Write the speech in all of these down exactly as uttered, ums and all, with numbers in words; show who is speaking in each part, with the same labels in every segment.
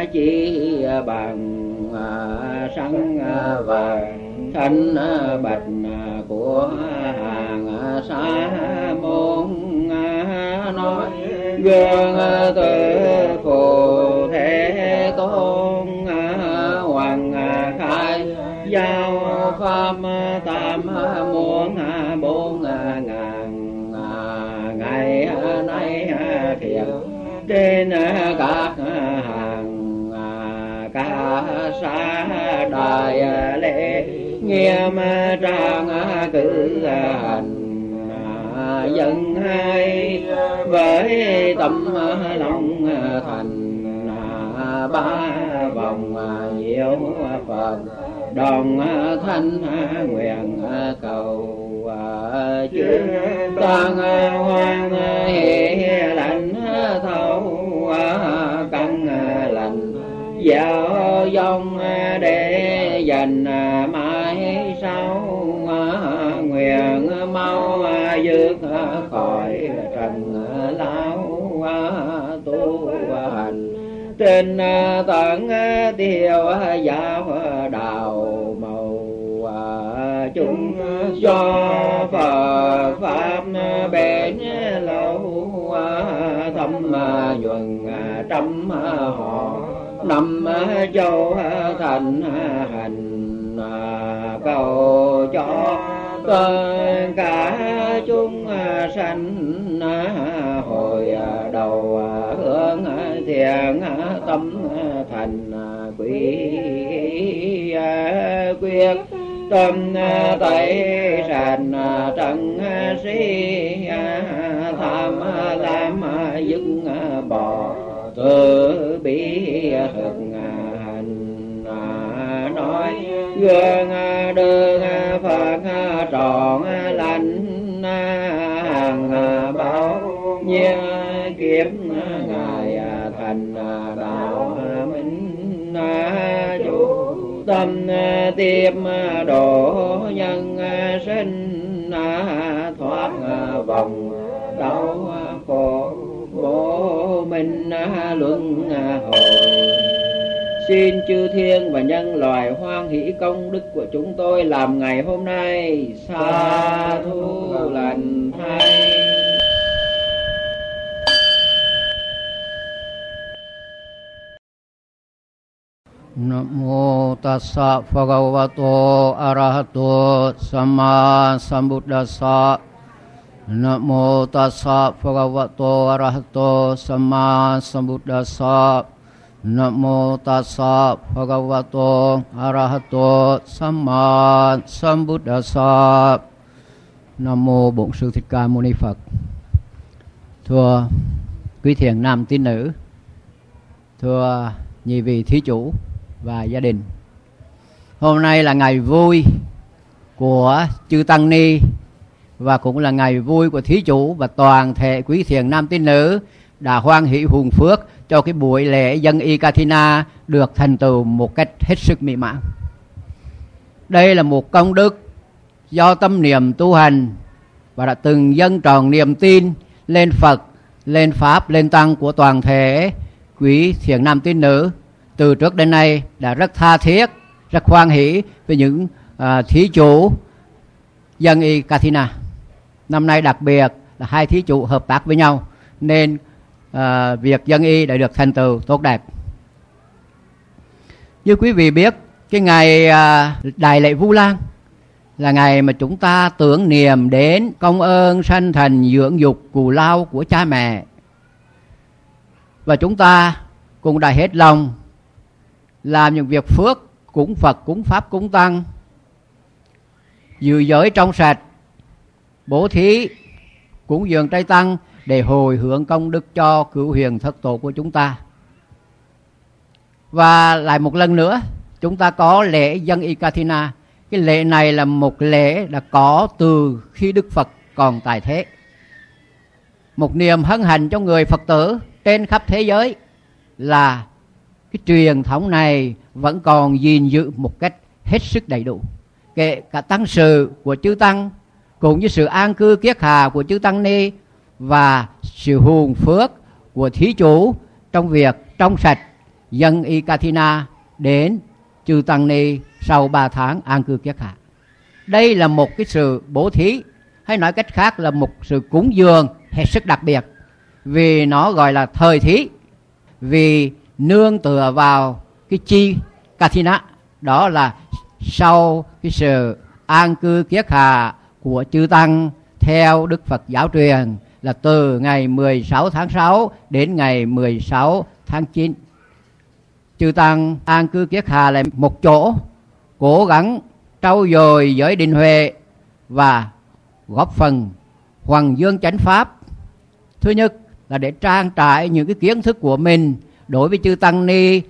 Speaker 1: chi bằng sân vàng thanh bạch của hàng sa môn. Nói gương từ phù thế tôn hoàng khai giao pháp tam muôn bốn ngàn ngày nay thiền trên các hàng ca sa đại lễ nghiêm trang cử hành dân hay với tâm lòng thành ba vòng nhiều Phật đồng thanh nguyện cầu chư tăng hoan hỷ lành thâu căn lành giáo dông để dành mãi sau nguyện mau dứt khỏi trần lão tu hành trên tận tiêu giáo đạo màu chúng cho Phật pháp bền lâu thâm nhuần trăm họ năm châu thành hành cầu cho tất cả chúng sanh hồi đầu hướng thiện tâm thành quý quyết tâm tẩy sạch trần si tham lam dứt bỏ từ bi thực hành. Nói gương đường Phật trọn lành hàng bao nhiêu kiếp ngài thành đạo minh chủ tâm tiếp độ nhân sinh thoát vòng đau khổ vô minh luân hồi. Xin chư thiên và nhân loại hoan hỷ công đức của chúng tôi làm ngày hôm nay. Sa thu lành thay.
Speaker 2: Namo tassa bhagavato arahato samma sambuddhassa. Namo tassa bhagavato arahato samma sambuddhassa. Namo tassa bhagavato arahato samma sambuddhassa. Nam mô Bổn Sư Thích Ca Mâu Ni Phật. Thưa quý thiền nam tín nữ, thưa nhị vị thí chủ và gia đình, hôm nay là ngày vui của chư tăng ni và cũng là ngày vui của thí chủ và toàn thể quý thiền nam tín nữ đã hoan hỷ hùng phước cho cái buổi lễ dân y Kathina được thành tựu một cách hết sức mỹ mãn. Đây là một công đức do tâm niệm tu hành và đã từng dâng tròn niềm tin lên Phật, lên Pháp, lên Tăng của toàn thể quý thiền nam tín nữ từ trước đến nay đã rất tha thiết, rất hoan hỷ với những uh, thí chủ dân y Kathina. Năm nay đặc biệt là hai thí chủ hợp tác với nhau nên uh, việc dân y đã được thành tựu tốt đẹp. Như quý vị biết, cái ngày uh, Đại lễ Vu Lan là ngày mà chúng ta tưởng niệm đến công ơn sanh thành dưỡng dục cù lao của cha mẹ. Và chúng ta cũng đã hết lòng làm những việc phước, cúng Phật, cúng Pháp, cúng Tăng, giữ giới trong sạch, bố thí, cúng dường trai tăng để hồi hướng công đức cho cửu huyền thất tổ của chúng ta. Và lại một lần nữa, chúng ta có lễ dân y Kathina. Cái lễ này là một lễ đã có từ khi Đức Phật còn tại thế. Một niềm hân hạnh cho người Phật tử trên khắp thế giới là cái truyền thống này vẫn còn gìn giữ một cách hết sức đầy đủ. Kể cả tăng sự của chư tăng cũng như sự an cư kiết hà của chư tăng ni và sự hùng phước của thí chủ trong việc trong sạch dân y Kathina đến chư tăng ni sau ba tháng an cư kiết hạ. Đây là một cái sự bố thí, hay nói cách khác là một sự cúng dường hết sức đặc biệt, vì nó gọi là thời thí, vì nương tựa vào cái chi Kathina, đó là sau cái sự an cư kiết hạ của chư tăng theo Đức Phật giáo truyền là từ ngày mười sáu tháng sáu đến ngày mười sáu tháng chín. Chư tăng an cư kiết hạ là một chỗ, cố gắng trau dồi giới định huệ và góp phần hoằng dương chánh pháp. Thứ nhất là để trang trải những cái kiến thức của mình đối với chư tăng ni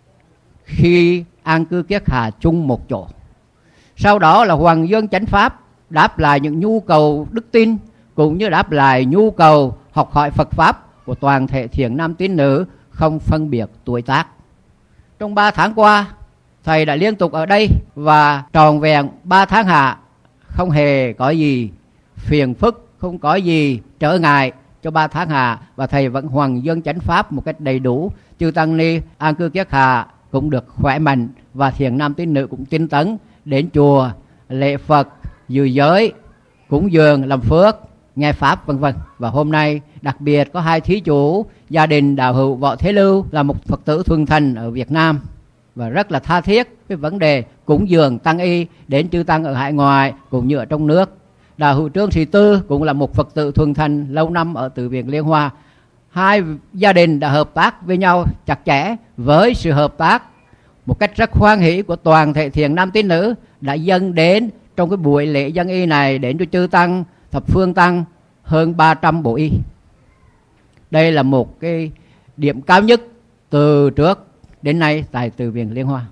Speaker 2: khi an cư kiết hạ chung một chỗ. Sau đó là hoằng dương chánh pháp, đáp lại những nhu cầu đức tin cũng như đáp lại nhu cầu học hỏi Phật pháp của toàn thể thiện nam tín nữ không phân biệt tuổi tác. Trong ba tháng qua, thầy đã liên tục ở đây và tròn vẹn ba tháng hạ, không hề có gì phiền phức, không có gì trở ngại cho ba tháng hạ, và thầy vẫn hoằng dương chánh pháp một cách đầy đủ. Chư tăng ni an cư kiết hạ cũng được khỏe mạnh và thiện nam tín nữ cũng tinh tấn đến chùa lễ Phật, dự giới, cúng dường, làm phước, nghe pháp vân vân. Và hôm nay đặc biệt có hai thí chủ gia đình đạo hữu Võ Thế Lưu là một Phật tử thuần thành ở Việt Nam và rất là tha thiết cái vấn đề cúng dường tăng y đến chư tăng ở hải ngoại cũng như ở trong nước. Đạo hữu Trương Sĩ Tư cũng là một Phật tử thuần thành lâu năm ở Từ Viện Liên Hoa. Hai gia đình đã hợp tác với nhau chặt chẽ, với sự hợp tác một cách rất hoan hỷ của toàn thể thiện nam tín nữ đã dâng đến trong cái buổi lễ dân y này đến cho chư tăng thập phương tăng hơn ba trăm bộ y. Đây là một cái điểm cao nhất từ trước đến nay tại Từ Viện Liên Hoa.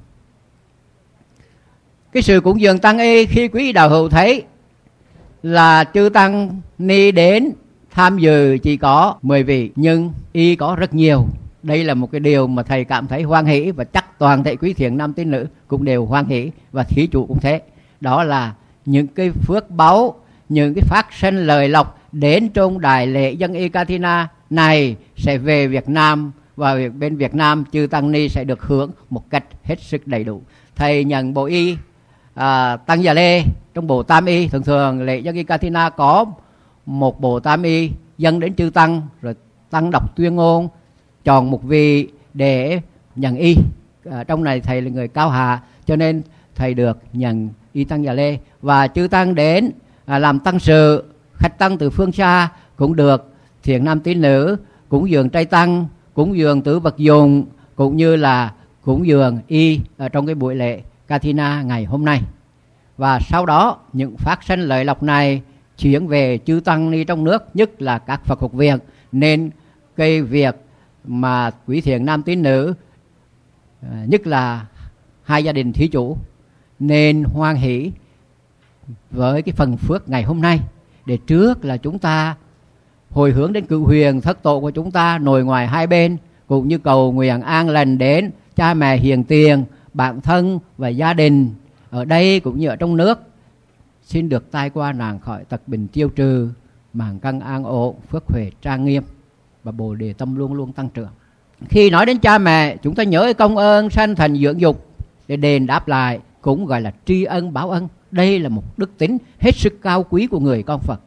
Speaker 2: Cái sự cúng dường tăng y khi quý đạo hữu thấy là chư tăng ni đến tham dự chỉ có mười vị nhưng y có rất nhiều. Đây là một cái điều mà thầy cảm thấy hoan hỷ, và chắc toàn thể quý thiện nam tín nữ cũng đều hoan hỷ, và thí chủ cũng thế. Đó là những cái phước báu, những cái phát sinh lời lộc đến trong đại lễ dân y Kathina này sẽ về Việt Nam, và bên Việt Nam chư tăng ni sẽ được hưởng một cách hết sức đầy đủ. Thầy nhận bộ y à, tăng Già Lê trong bộ tam y. Thường thường lễ dân y Kathina có một bộ tam y dâng đến chư tăng, rồi tăng đọc tuyên ngôn, chọn một vị để nhận y. À, trong này thầy là người cao hạ cho nên thầy được nhận y tăng Già Lê. Và chư tăng đến à, làm tăng sự, khách tăng từ phương xa cũng được thiện nam tín nữ cúng dường trai tăng, cúng dường tứ vật dụng, cũng như là cúng dường y ở trong cái buổi lễ Kathina ngày hôm nay. Và sau đó những phát sinh lợi lộc này chuyển về chư tăng ni trong nước, nhất là các Phật học viện. Nên cái việc mà quý thiện nam tín nữ, nhất là hai gia đình thí chủ, nên hoan hỷ với cái phần phước ngày hôm nay, để trước là chúng ta hồi hướng đến cựu huyền thất tổ của chúng ta nội ngoài hai bên, cũng như cầu nguyện an lành đến cha mẹ hiền tiền, bạn thân và gia đình ở đây cũng như ở trong nước, xin được tai qua nạn khỏi, tật bình tiêu trừ, màng căn an ổn, phước huệ trang nghiêm và bồ đề tâm luôn luôn tăng trưởng. Khi nói đến cha mẹ, chúng ta nhớ công ơn sanh thành dưỡng dục để đền đáp lại, cũng gọi là tri ân báo ân. Đây là một đức tính hết sức cao quý của người con Phật.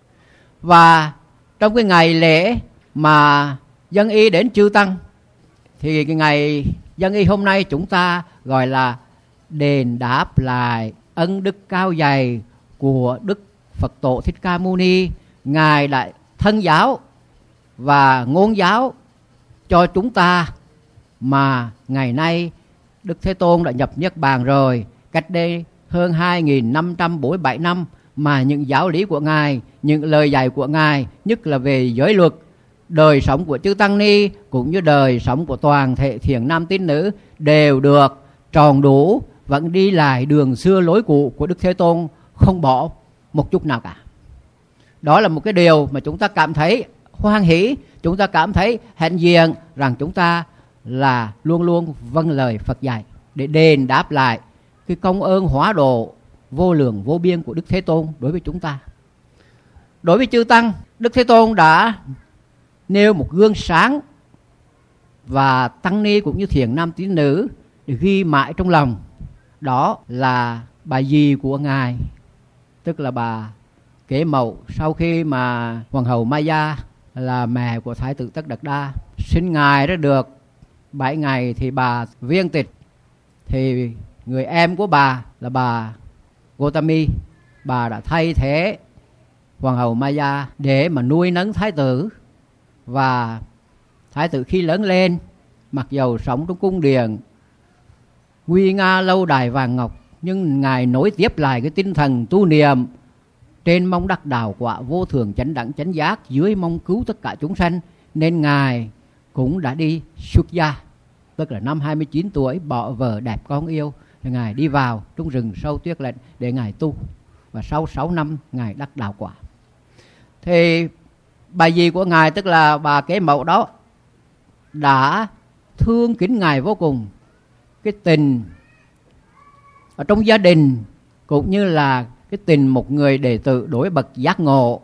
Speaker 2: Và trong cái ngày lễ mà dân y đến chư tăng, thì cái ngày dân y hôm nay chúng ta gọi là đền đáp lại ân đức cao dày của Đức Phật Tổ Thích Ca Mâu Ni, Ngài đã thân giáo và ngôn giáo cho chúng ta, mà ngày nay Đức Thế Tôn đã nhập Niết Bàn rồi, cách đây hơn hai nghìn năm trăm bốn mươi bảy năm, mà những giáo lý của Ngài, những lời dạy của Ngài, nhất là về giới luật, đời sống của chư tăng ni cũng như đời sống của toàn thể thiện nam tín nữ đều được tròn đủ, vẫn đi lại đường xưa lối cũ của Đức Thế Tôn, không bỏ một chút nào cả. Đó là một cái điều mà chúng ta cảm thấy hoan hỷ, chúng ta cảm thấy hãnh diện rằng chúng ta là luôn luôn vâng lời Phật dạy, để đền đáp lại cái công ơn hóa độ vô lượng vô biên của Đức Thế Tôn đối với chúng ta. Đối với chư tăng, Đức Thế Tôn đã nêu một gương sáng và tăng ni cũng như thiền nam tín nữ để ghi mãi trong lòng. Đó là bà dì của Ngài, tức là bà Kế Mậu. Sau khi mà Hoàng hậu Maya là mẹ của Thái tử Tất Đạt Đa sinh Ngài ra được bảy ngày thì bà viên tịch, thì người em của bà là bà Gotami, bà đã thay thế Hoàng hậu Maya để mà nuôi nấng Thái tử. Và Thái tử khi lớn lên, mặc dầu sống trong cung điện nguy nga lâu đài vàng ngọc, nhưng Ngài nối tiếp lại cái tinh thần tu niệm, trên mong đắc đạo quả vô thường chánh đẳng chánh giác, dưới mong cứu tất cả chúng sanh, nên Ngài cũng đã đi xuất gia. Tức là năm hai mươi chín tuổi bỏ vợ đẹp con yêu, thì Ngài đi vào trong rừng sâu tuyết lạnh để Ngài tu. Và sau sáu năm Ngài đắc đạo quả. Thì bà dì của Ngài, tức là bà Kế Mậu đó, đã thương kính Ngài vô cùng. Cái tình ở trong gia đình cũng như là cái tình một người đệ tử đối bậc giác ngộ.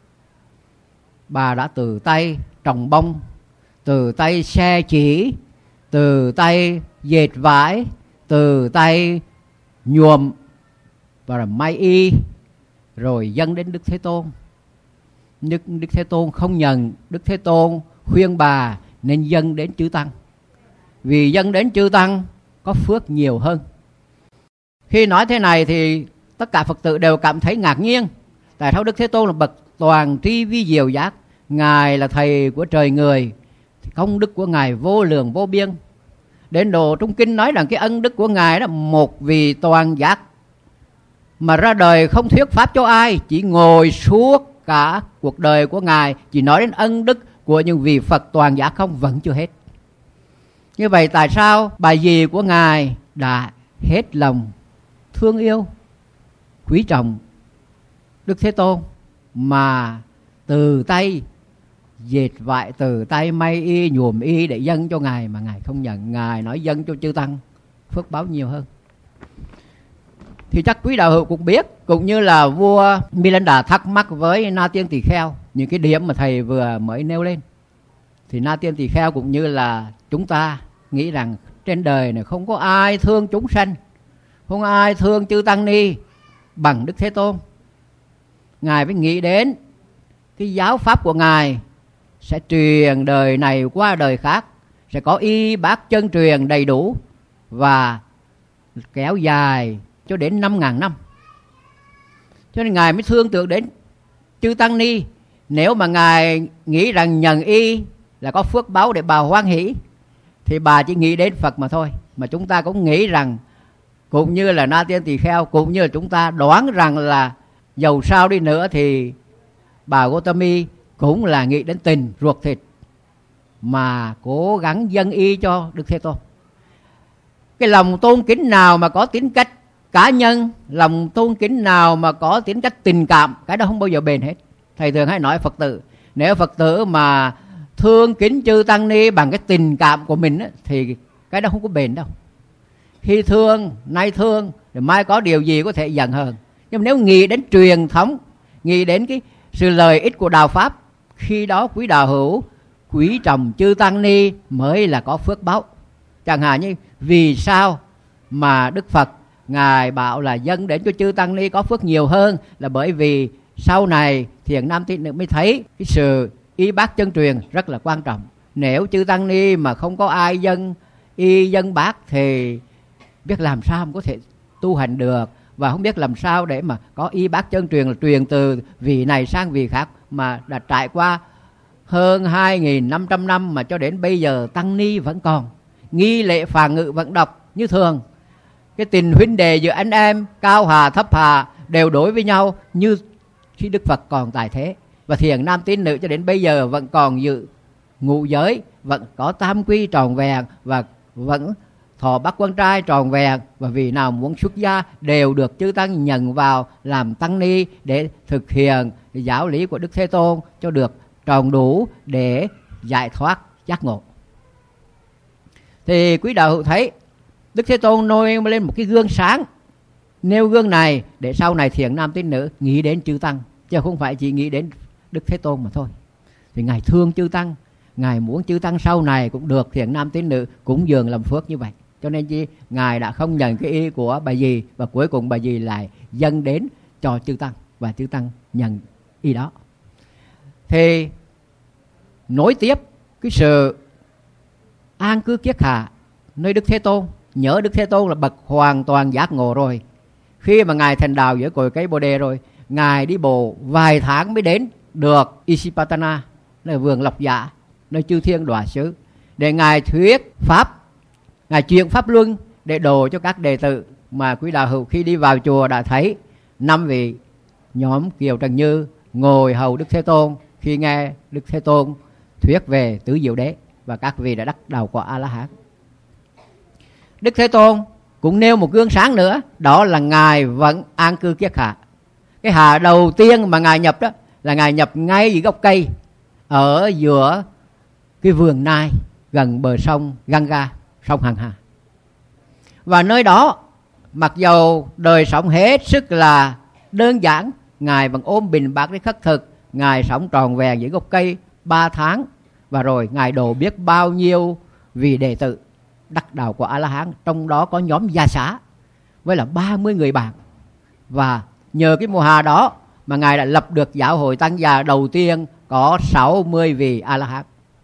Speaker 2: Bà đã từ tay trồng bông, từ tay xe chỉ, từ tay dệt vải, từ tay nhuộm và may y, rồi dâng đến Đức Thế Tôn. Đức, Đức Thế Tôn không nhận. Đức Thế Tôn khuyên bà nên dâng đến chư Tăng, vì dâng đến chư Tăng có phước nhiều hơn. Khi nói thế này thì tất cả Phật tử đều cảm thấy ngạc nhiên. Tại sao Đức Thế Tôn là bậc toàn tri vi diệu giác, Ngài là thầy của trời người, thì công đức của Ngài vô lượng vô biên. Đến độ trong kinh nói rằng cái ân đức của Ngài đó, một vị toàn giác mà ra đời không thuyết pháp cho ai, chỉ ngồi suốt cả cuộc đời của Ngài chỉ nói đến ân đức của những vị Phật toàn giác không, vẫn chưa hết. Như vậy tại sao bà dì của Ngài đã hết lòng thương yêu quý trọng Đức Thế Tôn, mà từ tay dệt vải, từ tay may y nhuộm y để dâng cho Ngài, mà Ngài không nhận. Ngài nói dâng cho chư Tăng phước báo nhiều hơn. Thì chắc quý đạo hữu cũng biết, cũng như là vua Milinda thắc mắc với Na Tiên Tỳ Kheo những cái điểm mà thầy vừa mới nêu lên. Thì Na Tiên Tỳ Kheo cũng như là chúng ta nghĩ rằng trên đời này không có ai thương chúng sanh, không ai thương chư Tăng Ni bằng Đức Thế Tôn. Ngài mới nghĩ đến cái giáo pháp của Ngài sẽ truyền đời này qua đời khác, sẽ có y bác chân truyền đầy đủ và kéo dài cho đến năm ngàn năm. Cho nên Ngài mới thương tưởng đến chư Tăng Ni. Nếu mà Ngài nghĩ rằng nhận y là có phước báo để bà hoan hỷ, thì bà chỉ nghĩ đến Phật mà thôi. Mà chúng ta cũng nghĩ rằng, cũng như là Na Tiên Tỳ Kheo, cũng như là chúng ta đoán rằng là dầu sao đi nữa thì bà Gotami cũng là nghĩ đến tình ruột thịt mà cố gắng dâng y cho Đức Thế Tôn. Cái lòng tôn kính nào mà có tính cách cá nhân, lòng tôn kính nào mà có tính cách tình cảm, cái đó không bao giờ bền hết. Thầy thường hay nói Phật tử, nếu Phật tử mà thương kính chư Tăng Ni bằng cái tình cảm của mình á, thì cái đó không có bền đâu. Khi thương, nay thương, rồi mai có điều gì có thể giận hờn. Nhưng nếu nghĩ đến truyền thống, nghĩ đến cái sự lợi ích của đạo Pháp, khi đó quý đạo hữu quý trọng chư Tăng Ni mới là có phước báo. Chẳng hạn như vì sao mà Đức Phật Ngài bảo là dâng đến cho chư Tăng Ni có phước nhiều hơn, là bởi vì sau này thiền nam tín nữ mới thấy cái sự y bác chân truyền rất là quan trọng. Nếu chư Tăng Ni mà không có ai dâng y dân bác thì biết làm sao mà có thể tu hành được, và không biết làm sao để mà có y bác chân truyền là truyền từ vị này sang vị khác, mà đã trải qua hơn hai nghìn năm trăm năm mà cho đến bây giờ Tăng Ni vẫn còn, nghi lễ phà ngự vẫn đọc như thường. Cái tình huynh đệ giữa anh em, cao hà thấp hà đều đối với nhau như khi Đức Phật còn tại thế. Và thiền nam tín nữ cho đến bây giờ vẫn còn giữ ngũ giới, vẫn có tam quy tròn vẹn, và vẫn thọ bát quan trai tròn vẹn. Và vì nào muốn xuất gia đều được chư Tăng nhận vào làm Tăng Ni để thực hiện giáo lý của Đức Thế Tôn cho được tròn đủ để giải thoát giác ngộ. Thì quý đạo hữu thấy Đức Thế Tôn nôi lên một cái gương sáng, nêu gương này để sau này thiền nam tín nữ nghĩ đến chư Tăng, chứ không phải chỉ nghĩ đến Đức Thế Tôn mà thôi. Thì Ngài thương chư Tăng, Ngài muốn chư tăng sau này cũng được thiện nam tín nữ cúng dường làm phước như vậy. Cho nên chi Ngài đã không nhận cái ý của bà dì, và cuối cùng bà dì lại dâng đến cho chư tăng, và chư tăng nhận ý đó. Thì nối tiếp cái sự an cư kiết hạ nơi Đức Thế Tôn. Nhớ Đức Thế Tôn là bậc hoàn toàn giác ngộ rồi. Khi mà Ngài thành đạo giữa cội cây Bồ Đề rồi, Ngài đi bộ vài tháng mới đến được Isipatana, là vườn Lộc Dạ, nơi chư thiên đọa xứ, để Ngài thuyết pháp, Ngài truyền pháp luân để độ cho các đệ tử. Mà quý đạo hữu khi đi vào chùa đã thấy năm vị nhóm Kiều Trần Như ngồi hầu Đức Thế Tôn khi nghe Đức Thế Tôn thuyết về tứ diệu đế, và các vị đã đắc đạo quả A La Hán. Đức Thế Tôn cũng nêu một gương sáng nữa, đó là Ngài vẫn an cư kiết hạ. Cái hạ đầu tiên mà Ngài nhập đó là Ngài nhập ngay dưới gốc cây ở giữa cái vườn nai gần bờ sông Ganga, sông Hằng Hà. Và nơi đó mặc dầu đời sống hết sức là đơn giản, Ngài vẫn ôm bình bát để khất thực. Ngài sống tròn vẹn dưới gốc cây ba tháng, và rồi Ngài độ biết bao nhiêu vị đệ tử đắc đạo của A La Hán, trong đó có nhóm Gia Xá với là ba mươi người bạn. Và nhờ cái mùa hà đó mà Ngài đã lập được giáo hội tăng già đầu tiên, có sáu mươi vị A La Hán.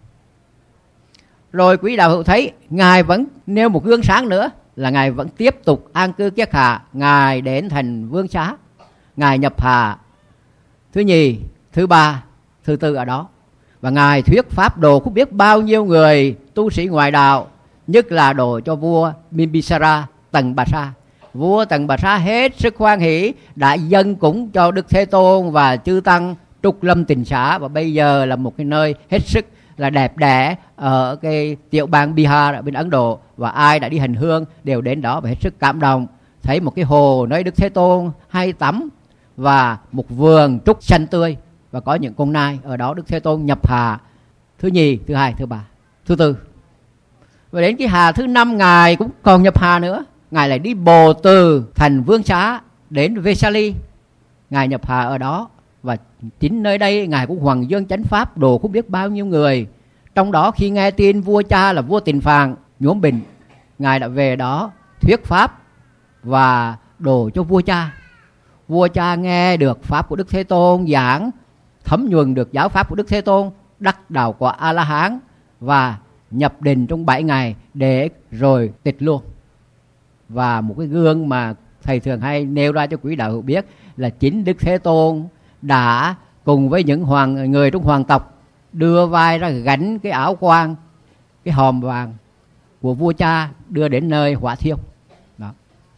Speaker 2: Rồi quý đạo hữu thấy Ngài vẫn nêu một gương sáng nữa, là Ngài vẫn tiếp tục an cư kiết hạ. Ngài đến thành Vương Xá, Ngài nhập hà thứ nhì, thứ ba, thứ tư ở đó, và Ngài thuyết pháp độ không biết bao nhiêu người tu sĩ ngoại đạo, nhất là độ cho vua Bimbisara Tần Bà Sa. Vua Tần Bà Sa hết sức hoan hỷ, đã dâng cúng cho Đức Thế Tôn và chư tăng Trúc Lâm Tịnh Xá, và bây giờ là một cái nơi hết sức là đẹp đẽ ở cái tiểu bang Bihar ở bên Ấn Độ, và ai đã đi hành hương đều đến đó và hết sức cảm động. Thấy một cái hồ nơi Đức Thế Tôn hay tắm, và một vườn trúc xanh tươi, và có những con nai ở đó. Đức Thế Tôn nhập hà thứ nhì, thứ hai, thứ ba, thứ tư, và đến cái hà thứ năm Ngài cũng còn nhập hà nữa. Ngài lại đi bộ từ thành Vương Xá đến Vesali, Ngài nhập hà ở đó, và chính nơi đây Ngài cũng hoằng dương chánh pháp độ không biết bao nhiêu người. Trong đó khi nghe tin vua cha là vua Tịnh Phạn nhuốm bệnh, Ngài đã về đó thuyết pháp và độ cho vua cha. Vua cha nghe được pháp của Đức Thế Tôn giảng, thấm nhuần được giáo pháp của Đức Thế Tôn, đắc đạo quả A La Hán, và nhập định trong bảy ngày để rồi tịch luôn. Và một cái gương mà thầy thường hay nêu ra cho quý đạo hữu biết là chính Đức Thế Tôn đã cùng với những hoàng người trong hoàng tộc đưa vai ra gánh cái áo quan, cái hòm vàng của vua cha đưa đến nơi hỏa thiêu đó.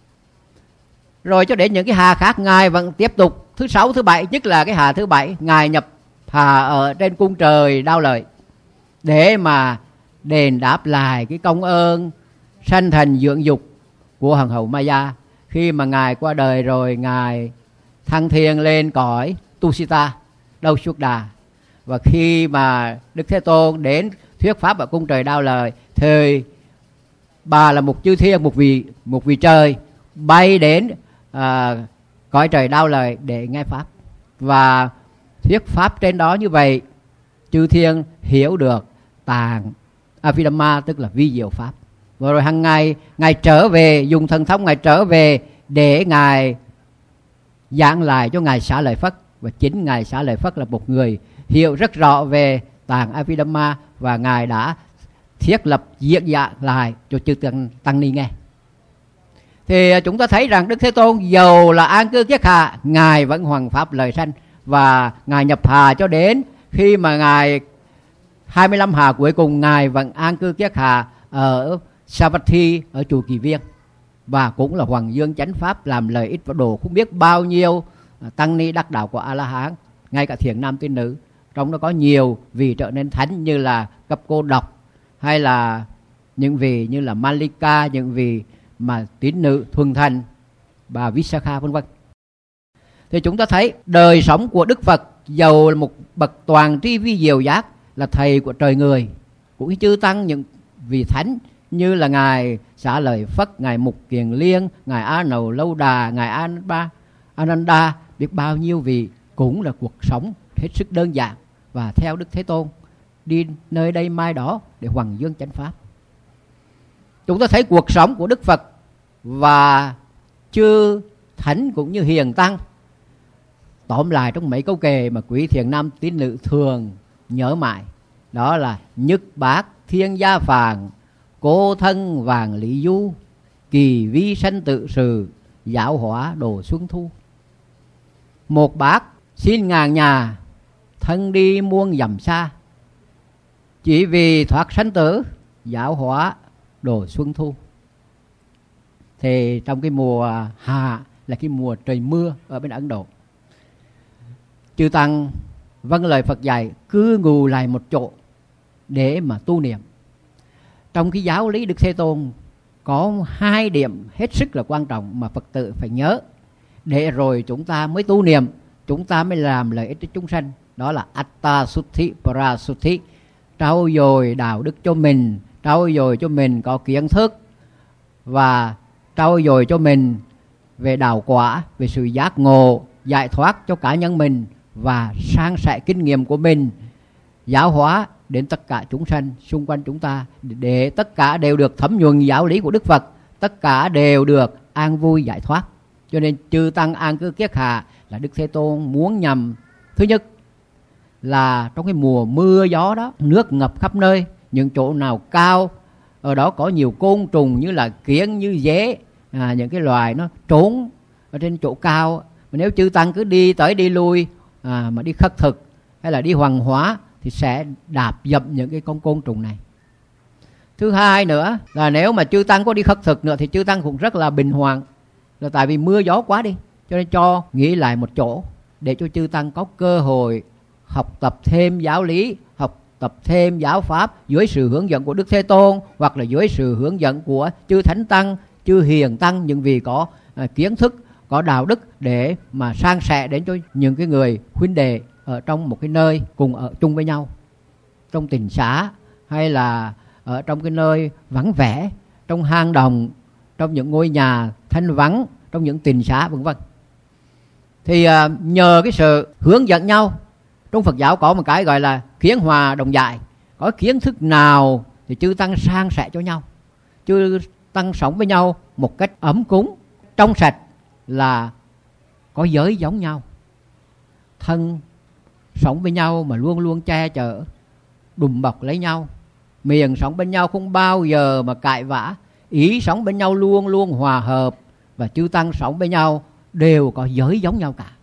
Speaker 2: Rồi cho đến những cái hà khác Ngài vẫn tiếp tục. Thứ sáu, thứ bảy, nhất là cái hà thứ bảy, Ngài nhập hà ở trên cung trời Đao Lợi để mà đền đáp lại cái công ơn sanh thành dưỡng dục của hoàng hậu Maya. Khi mà Ngài qua đời rồi, Ngài thăng thiên lên cõi Tusita, Đâu Suốt Đà. Và khi mà Đức Thế Tôn đến thuyết pháp ở cung trời Đao Lợi, thì bà là một chư thiên, một vị một vị trời bay đến à, cõi trời Đao Lợi để nghe pháp. Và thuyết pháp trên đó như vậy, chư thiên hiểu được tạng Abhidhamma, tức là vi diệu pháp. Và rồi hàng ngày Ngài trở về, dùng thần thông Ngài trở về để Ngài giảng lại cho Ngài Xá Lợi Phất. Và chính Ngài Xá Lợi Phất là một người hiểu rất rõ về tạng Abhidhamma, và Ngài đã thiết lập diễn giảng lại cho chư tăng, tăng ni nghe. Thì chúng ta thấy rằng Đức Thế Tôn dầu là an cư kiết hạ, Ngài vẫn hoằng pháp lời sanh, và Ngài nhập hà cho đến khi mà Ngài hai mươi lăm hà cuối cùng, Ngài vẫn an cư kiết hạ ở Savatthi, ở chùa Kỳ Viên, và cũng là hoằng dương chánh pháp, làm lợi ích và độ không biết bao nhiêu tăng ni đắc đạo của A La Hán, ngay cả thiện nam tín nữ. Trong đó có nhiều vị trở nên thánh như là Cấp Cô Độc, hay là những vị như là Malika, những vị mà tín nữ thuần thành, bà Visakha vân vân. Thì chúng ta thấy đời sống của Đức Phật dầu là một bậc toàn tri vi diệu giác, là thầy của trời người, cũng chư tăng những vị thánh như là Ngài Xá Lợi Phất, Ngài Mục Kiền Liên, Ngài A Nầu Lâu Đà, Ngài Ananda, Ananda, biết bao nhiêu vị cũng là cuộc sống hết sức đơn giản và theo Đức Thế Tôn. đi nơi đây mai đó để hoằng dương chánh pháp. Chúng ta thấy cuộc sống của Đức Phật và chư thánh cũng như hiền tăng tóm lại trong mấy câu kệ mà quý thiện nam tín nữ thường nhớ mãi. Đó là nhất bát thiên gia phàng, cô thân vàng lý du, kỳ vi sanh tự sự, giáo hóa đồ xuân thu. Một bát xin ngàn nhà, thân đi muôn dặm xa, chỉ vì thoát sanh tử, giáo hóa đồ xuân thu. Thì trong cái mùa hạ là cái mùa trời mưa ở bên Ấn Độ, chư tăng vâng lời Phật dạy cứ ngủ lại một chỗ để mà tu niệm. Trong cái giáo lý Đức Thế Tôn có hai điểm hết sức là quan trọng mà Phật tử phải nhớ, để rồi chúng ta mới tu niệm, chúng ta mới làm lợi ích cho chúng sanh. Đó là Atta Suthi Parasuthi, trau dồi đạo đức cho mình, trau dồi cho mình có kiến thức và trau dồi cho mình về đạo quả, về sự giác ngộ, giải thoát cho cá nhân mình và san sẻ kinh nghiệm của mình, giáo hóa đến tất cả chúng sanh xung quanh chúng ta, để tất cả đều được thấm nhuần giáo lý của Đức Phật, tất cả đều được an vui giải thoát. Cho nên chư tăng an cư kiết hạ là Đức Thế Tôn muốn nhằm, thứ nhất là trong cái mùa mưa gió đó, nước ngập khắp nơi, những chỗ nào cao ở đó có nhiều côn trùng như là kiến, như dế, à, những cái loài nó trốn ở trên chỗ cao. Mà nếu chư tăng cứ đi tới đi lui à, mà đi khất thực hay là đi hoàng hóa thì sẽ đạp dập những cái con côn trùng này. Thứ hai nữa là nếu mà chư tăng có đi khất thực nữa thì chư tăng cũng rất là bình hoàng, là tại vì mưa gió quá đi, cho nên cho nghỉ lại một chỗ để cho chư tăng có cơ hội học tập thêm giáo lý, học tập thêm giáo pháp dưới sự hướng dẫn của Đức Thế Tôn, hoặc là dưới sự hướng dẫn của chư thánh tăng, chư hiền tăng, những vị có à, kiến thức, có đạo đức để mà san sẻ đến cho những cái người huynh đệ ở trong một cái nơi cùng ở chung với nhau, trong tỉnh xá hay là ở trong cái nơi vắng vẻ, trong hang đồng, trong những ngôi nhà thanh vắng, trong những tỉnh xá vân vân. Thì à, nhờ cái sự hướng dẫn nhau, trong Phật giáo có một cái gọi là kiến hòa đồng dạy. Có kiến thức nào thì chư tăng san sẻ cho nhau, chư tăng sống với nhau một cách ấm cúng, trong sạch, là có giới giống nhau, thân sống với nhau mà luôn luôn che chở, đùm bọc lấy nhau, miệng sống bên nhau không bao giờ mà cãi vã, ý sống bên nhau luôn luôn hòa hợp, và chư tăng sống với nhau đều có giới giống nhau cả.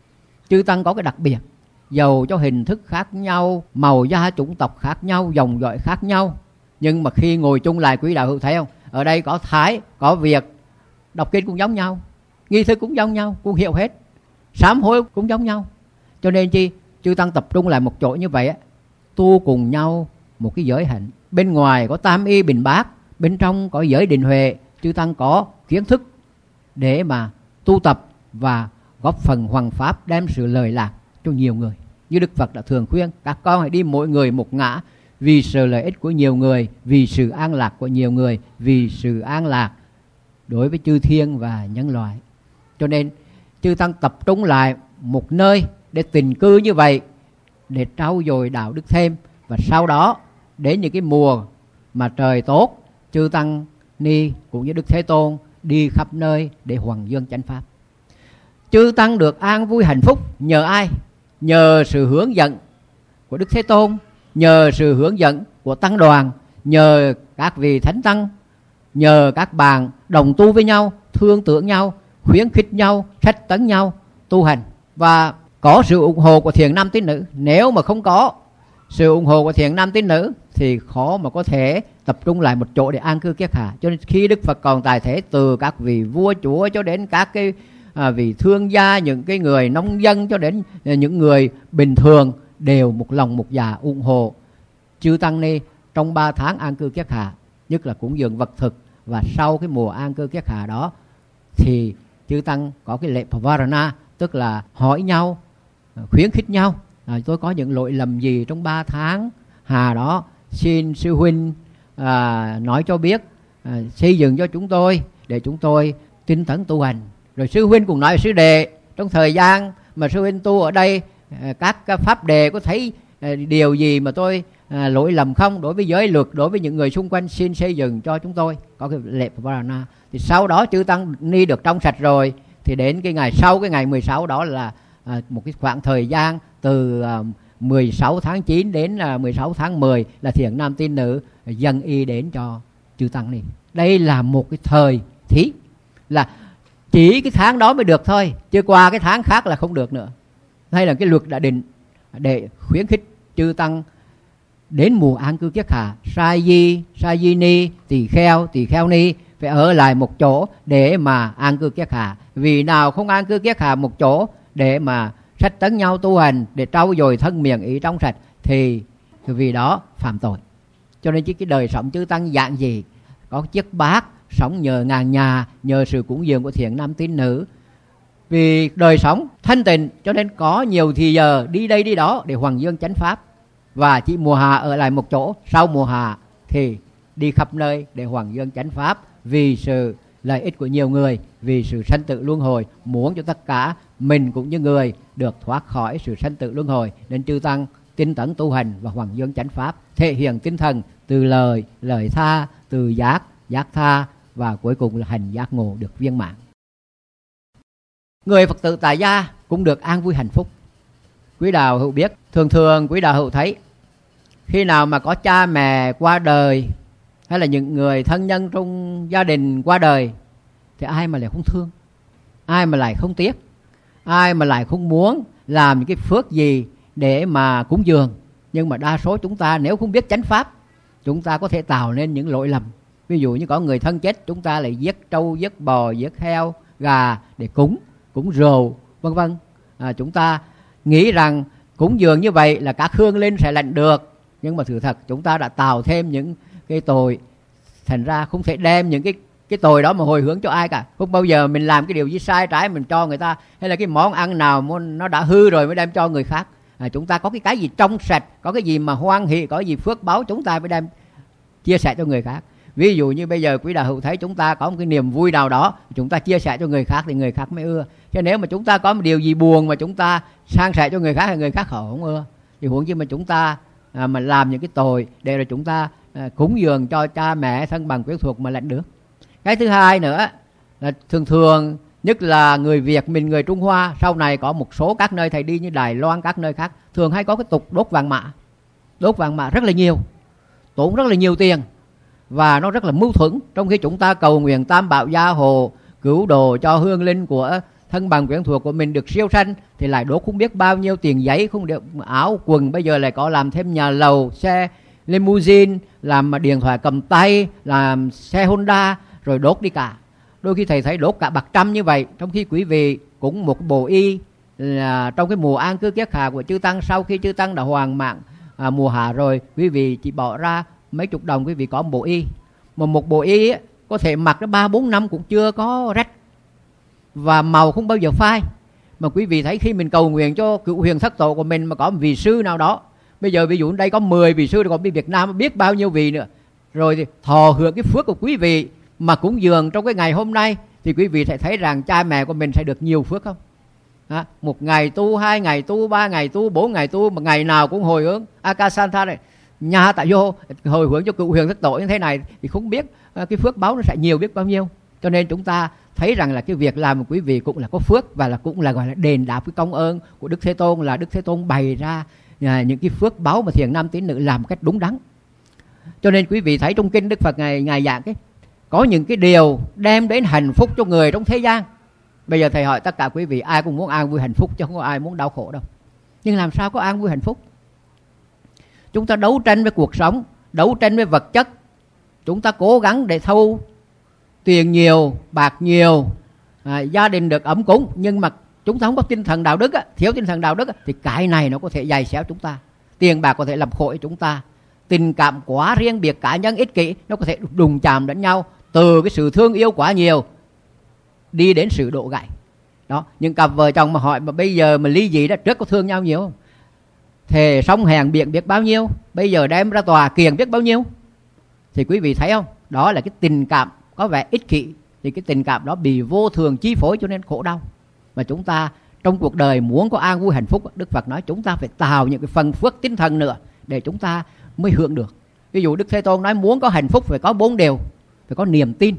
Speaker 2: Chư tăng có cái đặc biệt, dầu cho hình thức khác nhau, màu da chủng tộc khác nhau, dòng dõi khác nhau, nhưng mà khi ngồi chung lại, quý đạo hữu thấy không, ở đây có Thái, có Việt, đọc kinh cũng giống nhau, nghi thức cũng giống nhau, cũng hiểu hết, sám hối cũng giống nhau. Cho nên chi chư tăng tập trung lại một chỗ như vậy, tu cùng nhau một cái giới hạnh. Bên ngoài có tam y bình bát, bên trong có giới định huệ. Chư tăng có kiến thức để mà tu tập và góp phần hoằng pháp, đem sự lời lạc cho nhiều người. Như Đức Phật đã thường khuyên các con hãy đi mỗi người một ngã, vì sự lợi ích của nhiều người, vì sự an lạc của nhiều người, vì sự an lạc đối với chư thiên và nhân loại. Cho nên chư tăng tập trung lại một nơi để tình cư như vậy, để trau dồi đạo đức thêm. Và sau đó đến những cái mùa mà trời tốt, chư tăng ni cũng như Đức Thế Tôn đi khắp nơi để hoằng dương chánh pháp. Chư tăng được an vui hạnh phúc nhờ ai? Nhờ sự hướng dẫn của Đức Thế Tôn, nhờ sự hướng dẫn của tăng đoàn, nhờ các vị thánh tăng, nhờ các bạn đồng tu với nhau, thương tưởng nhau, khuyến khích nhau, sách tấn nhau tu hành. Và có sự ủng hộ của thiện nam tín nữ. Nếu mà không có sự ủng hộ của thiện nam tín nữ thì khó mà có thể tập trung lại một chỗ để an cư kiết hạ. Cho nên khi Đức Phật còn tại thế, từ các vị vua chúa cho đến các cái à, vị thương gia, những cái người nông dân cho đến những người bình thường đều một lòng một dạ ủng hộ chư tăng ni trong ba tháng an cư kiết hạ, nhất là cúng dường vật thực. Và sau cái mùa an cư kiết hạ đó thì chư tăng có cái lễ Pavarana, tức là hỏi nhau, khuyến khích nhau. À, tôi có những lỗi lầm gì trong ba tháng hà đó, xin sư huynh à, nói cho biết, à, xây dựng cho chúng tôi để chúng tôi tinh tấn tu hành. Rồi sư huynh cũng nói với sư đệ, trong thời gian mà sư huynh tu ở đây, à, các pháp đề có thấy à, điều gì mà tôi à, lỗi lầm không đối với giới luật, đối với những người xung quanh, xin xây dựng cho chúng tôi có cái lễ Parana. Thì sau đó chư tăng ni được trong sạch rồi thì đến cái ngày sau cái ngày mười sáu đó là à, một cái khoảng thời gian từ à, mười sáu tháng chín đến à, mười sáu tháng mười là thiện nam tín nữ dâng y đến cho chư tăng ni. Đây là một cái thời thí, là chỉ cái tháng đó mới được thôi, chứ qua cái tháng khác là không được nữa. Hay là cái luật đã định để khuyến khích chư tăng đến mùa an cư kiết hạ, sa di, sa di ni, tỳ kheo, tỳ kheo ni phải ở lại một chỗ để mà an cư kiết hạ. Vì nào không an cư kiết hạ một chỗ để mà sách tấn nhau tu hành, để trau dồi thân miệng ý trong sạch, thì vì đó phạm tội. Cho nên chỉ cái đời sống chư tăng dạng gì, có chiếc bát, sống nhờ ngàn nhà, nhờ sự cúng dường của thiện nam tín nữ. Vì đời sống thanh tịnh cho nên có nhiều thì giờ đi đây đi đó để hoằng dương chánh pháp. Và chỉ mùa hạ ở lại một chỗ, sau mùa hạ thì đi khắp nơi để hoằng dương chánh pháp, vì sự lợi ích của nhiều người, vì sự sanh tử luân hồi, muốn cho tất cả mình cũng như người được thoát khỏi sự sanh tử luân hồi. Nên chư tăng tinh tấn tu hành và hoằng dương chánh pháp, thể hiện tinh thần từ lời, lời tha, từ giác, giác tha, và cuối cùng là hành giác ngộ được viên mãn. Người Phật tử tại gia cũng được an vui hạnh phúc. Quý đạo hữu biết, thường thường quý đạo hữu thấy khi nào mà có cha mẹ qua đời hay là những người thân nhân trong gia đình qua đời thì ai mà lại không thương, ai mà lại không tiếc, ai mà lại không muốn làm những cái phước gì để mà cúng dường. Nhưng mà đa số chúng ta nếu không biết chánh pháp, chúng ta có thể tạo nên những lỗi lầm. Ví dụ như có người thân chết, chúng ta lại giết trâu, giết bò, giết heo, gà để cúng, cúng rượu, vân vân. À, chúng ta nghĩ rằng cúng dường như vậy là các hương linh sẽ lãnh được, nhưng mà sự thật chúng ta đã tạo thêm những cái tội. Thành ra không thể đem những cái cái tội đó mà hồi hướng cho ai cả. Không bao giờ mình làm cái điều gì sai trái mình cho người ta, hay là cái món ăn nào nó đã hư rồi mới đem cho người khác. À, chúng ta có cái cái gì trong sạch, có cái gì mà hoan hỷ, có cái gì phước báo, chúng ta phải đem chia sẻ cho người khác. Ví dụ như bây giờ quý đạo hữu thấy chúng ta có một cái niềm vui nào đó, chúng ta chia sẻ cho người khác thì người khác mới ưa. Chứ nếu mà chúng ta có một điều gì buồn mà chúng ta san sẻ cho người khác thì người khác họ không ưa. Thì huống chi mà chúng ta à, mà làm những cái tội để rồi chúng ta à, cúng dường cho cha mẹ, thân bằng quyến thuộc mà lãnh được. Cái thứ hai nữa là thường thường, nhất là người Việt mình, người Trung Hoa, sau này có một số các nơi thầy đi như Đài Loan, các nơi khác thường hay có cái tục đốt vàng mã. Đốt vàng mã rất là nhiều, tốn rất là nhiều tiền, và nó rất là mâu thuẫn. Trong khi chúng ta cầu nguyện tam bảo gia hộ, cứu độ cho hương linh của thân bằng quyến thuộc của mình được siêu sanh, thì lại đốt không biết bao nhiêu tiền giấy, không được áo quần, bây giờ lại có làm thêm nhà lầu, xe limousine, làm điện thoại cầm tay, làm xe Honda, rồi đốt đi cả. Đôi khi thầy thấy đốt cả bạc trăm như vậy, trong khi quý vị cũng một bộ y là trong cái mùa an cư kiết hạ của chư tăng, sau khi chư tăng đã hoàn mạng à, mùa hạ rồi, quý vị chỉ bỏ ra mấy chục đồng quý vị có một bộ y. Mà một bộ y ấy, có thể mặc đến ba bốn năm cũng chưa có rách, và màu không bao giờ phai. Mà quý vị thấy khi mình cầu nguyện cho cựu huyền thất tổ của mình mà có một vị sư nào đó, bây giờ ví dụ đây có mười vị sư, còn bên Việt Nam biết bao nhiêu vị nữa, rồi thì thọ hưởng cái phước của quý vị mà cúng dường trong cái ngày hôm nay, thì quý vị sẽ thấy rằng cha mẹ của mình sẽ được nhiều phước không? À, một ngày tu, hai ngày tu, ba ngày tu, bốn ngày tu, mà ngày nào cũng hồi hướng Akasantha này, nhà tại vô hồi hướng cho cựu huyền thất tổ như thế này, thì không biết à, cái phước báo nó sẽ nhiều biết bao nhiêu. Cho nên chúng ta thấy rằng là cái việc làm của quý vị cũng là có phước, và là cũng là gọi là đền đáp cái công ơn của Đức Thế Tôn, là Đức Thế Tôn bày ra à, những cái phước báo mà thiện nam tín nữ làm một cách đúng đắn. Cho nên quý vị thấy trong kinh Đức Phật ngài ngài giảng cái có những cái điều đem đến hạnh phúc cho người trong thế gian. Bây giờ thầy hỏi tất cả quý vị, ai cũng muốn an vui hạnh phúc chứ không có ai muốn đau khổ đâu. Nhưng làm sao có an vui hạnh phúc? Chúng ta đấu tranh với cuộc sống, đấu tranh với vật chất, chúng ta cố gắng để thâu tiền nhiều, bạc nhiều, à, gia đình được ấm cúng, nhưng mà chúng ta không có tinh thần đạo đức á, thiếu tinh thần đạo đức á, thì cái này nó có thể dày xéo chúng ta. Tiền bạc có thể làm khổ chúng ta, tình cảm quá riêng biệt, cá nhân ích kỷ nó có thể đụng chạm đến nhau, từ cái sự thương yêu quá nhiều đi đến sự độ gãy. Đó, những cặp vợ chồng mà hỏi mà bây giờ mà ly dị đó, trước có thương nhau nhiều không? Thề sông hẹn biển biết bao nhiêu, bây giờ đem ra tòa kiện biết bao nhiêu. Thì quý vị thấy không? Đó là cái tình cảm có vẻ ích kỷ, thì cái tình cảm đó bị vô thường chi phối cho nên khổ đau. Mà chúng ta trong cuộc đời muốn có an vui hạnh phúc, Đức Phật nói chúng ta phải tạo những cái phần phước tinh thần nữa, để chúng ta mới hưởng được. Ví dụ Đức Thế Tôn nói muốn có hạnh phúc phải có bốn điều. Phải có niềm tin,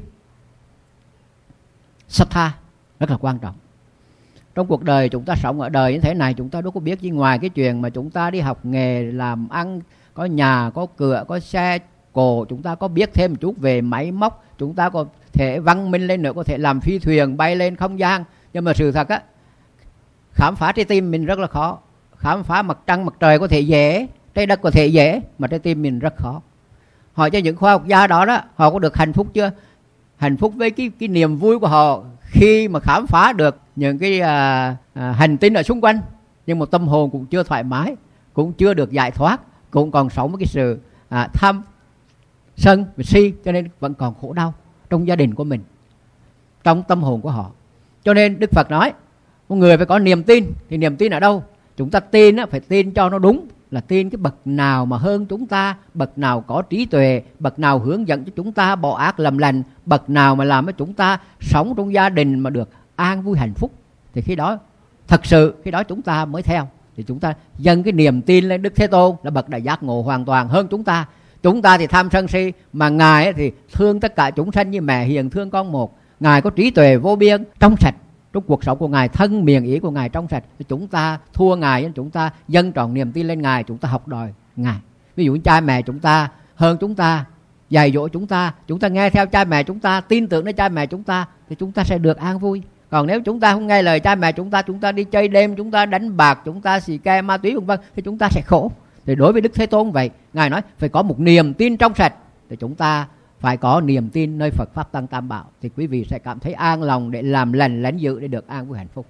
Speaker 2: Sattha rất là quan trọng. Trong cuộc đời chúng ta sống ở đời như thế này, chúng ta đâu có biết gì ngoài cái chuyện mà chúng ta đi học nghề, làm ăn, có nhà, có cửa, có xe cộ, chúng ta có biết thêm một chút về máy móc, chúng ta có thể văn minh lên nữa, có thể làm phi thuyền bay lên không gian. Nhưng mà sự thật á, khám phá trái tim mình rất là khó. Khám phá mặt trăng, mặt trời có thể dễ, trái đất có thể dễ, mà trái tim mình rất khó. Hỏi cho những khoa học gia đó đó, họ có được hạnh phúc chưa? Hạnh phúc với cái, cái niềm vui của họ khi mà khám phá được những cái à, à, hành tinh ở xung quanh. Nhưng mà tâm hồn cũng chưa thoải mái, cũng chưa được giải thoát, cũng còn sống với cái sự à, tham, sân và si, cho nên vẫn còn khổ đau trong gia đình của mình, trong tâm hồn của họ. Cho nên Đức Phật nói một người phải có niềm tin. Thì niềm tin ở đâu? Chúng ta tin á, phải tin cho nó đúng, là tin cái bậc nào mà hơn chúng ta, bậc nào có trí tuệ, bậc nào hướng dẫn cho chúng ta bỏ ác làm lành, bậc nào mà làm cho chúng ta sống trong gia đình mà được an vui hạnh phúc. Thì khi đó thật sự khi đó chúng ta mới theo. Thì chúng ta dâng cái niềm tin lên Đức Thế Tôn là bậc đã giác ngộ hoàn toàn hơn chúng ta. Chúng ta thì tham sân si, mà Ngài thì thương tất cả chúng sanh như mẹ hiền thương con một. Ngài có trí tuệ vô biên, trong sạch. Trong cuộc sống của Ngài, thân miệng ý của Ngài trong sạch. Chúng ta thua Ngài, chúng ta dâng trọn niềm tin lên Ngài, chúng ta học đòi Ngài. Ví dụ cha mẹ chúng ta hơn chúng ta, dạy dỗ chúng ta, chúng ta nghe theo cha mẹ chúng ta, tin tưởng đến cha mẹ chúng ta, thì chúng ta sẽ được an vui. Còn nếu chúng ta không nghe lời cha mẹ chúng ta, chúng ta đi chơi đêm, chúng ta đánh bạc, chúng ta xì ke ma túy vân vân, thì chúng ta sẽ khổ. Thì đối với Đức Thế Tôn vậy, Ngài nói phải có một niềm tin trong sạch. Thì chúng ta phải có niềm tin nơi Phật Pháp Tăng Tam Bảo, thì quý vị sẽ cảm thấy an lòng để làm lành lãnh dự để được an vui hạnh phúc.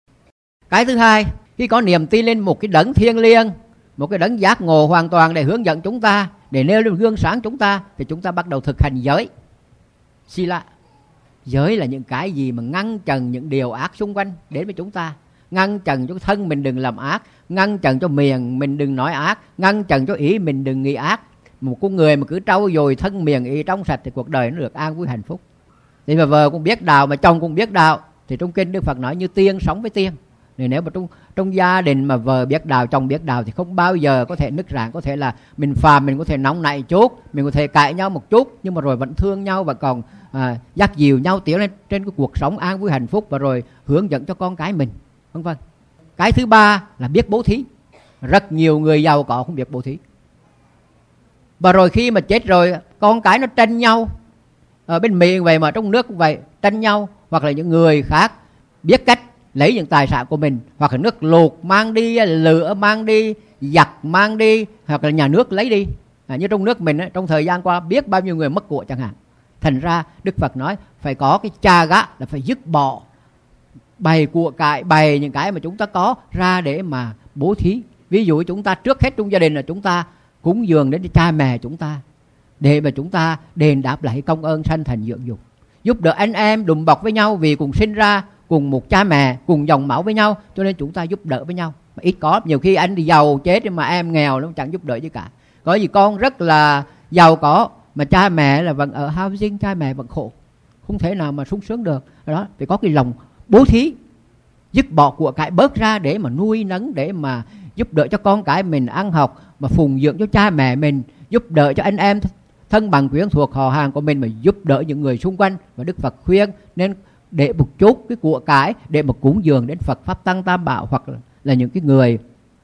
Speaker 2: Cái thứ hai, khi có niềm tin lên một cái đấng thiêng liêng, một cái đấng giác ngộ hoàn toàn để hướng dẫn chúng ta, để nêu lên gương sáng chúng ta, thì chúng ta bắt đầu thực hành giới. Sila. Giới là những cái gì mà ngăn chặn những điều ác xung quanh đến với chúng ta, ngăn chặn cho thân mình đừng làm ác, ngăn chặn cho miệng mình đừng nói ác, ngăn chặn cho ý mình đừng nghĩ ác. Một con người mà cứ trau dồi thân miệng ý trong sạch thì cuộc đời nó được an vui hạnh phúc. Thì mà vợ cũng biết đạo, mà chồng cũng biết đạo, thì trong kinh Đức Phật nói như tiên sống với tiên. Thì nếu mà trong, trong gia đình mà vợ biết đạo, chồng biết đạo thì không bao giờ có thể nứt rạn. Có thể là mình phàm, mình có thể nóng nảy chút, mình có thể cãi nhau một chút, nhưng mà rồi vẫn thương nhau và còn à, dắt dìu nhau tiến lên trên cái cuộc sống an vui hạnh phúc, và rồi hướng dẫn cho con cái mình, vân vân. Cái thứ ba là biết bố thí. Rất nhiều người giàu có không biết bố thí. Và rồi khi mà chết rồi, con cái nó tranh nhau. Ở bên Mỹ vậy mà trong nước cũng vậy, tranh nhau. Hoặc là những người khác biết cách lấy những tài sản của mình, hoặc là nước lụt mang đi, lửa mang đi, giặc mang đi, hoặc là nhà nước lấy đi. À, như trong nước mình, trong thời gian qua biết bao nhiêu người mất của chẳng hạn. Thành ra Đức Phật nói phải có cái cha gã, là phải dứt bỏ, bày của cải, bày những cái mà chúng ta có ra để mà bố thí. Ví dụ chúng ta trước hết trong gia đình là chúng ta cúng dường đến cha mẹ chúng ta, để mà chúng ta đền đáp lại công ơn sanh thành dưỡng dục, giúp đỡ anh em đùm bọc với nhau, vì cùng sinh ra cùng một cha mẹ, cùng dòng máu với nhau, cho nên chúng ta giúp đỡ với nhau. Mà ít có, nhiều khi anh thì giàu chết mà em nghèo nó chẳng giúp đỡ gì cả. Có gì con rất là giàu có mà cha mẹ là vẫn ở housing, cha mẹ vẫn khổ, không thể nào mà sung sướng được. Đó, phải có cái lòng bố thí, dứt bỏ của cải bớt ra để mà nuôi nấng, để mà giúp đỡ cho con cái mình ăn học, mà phụng dưỡng cho cha mẹ mình, giúp đỡ cho anh em thân bằng quyến thuộc họ hàng của mình, mà giúp đỡ những người xung quanh. Và Đức Phật khuyên nên để một chút cái của cải để mà cúng dường đến Phật Pháp Tăng Tam Bảo, hoặc là những cái người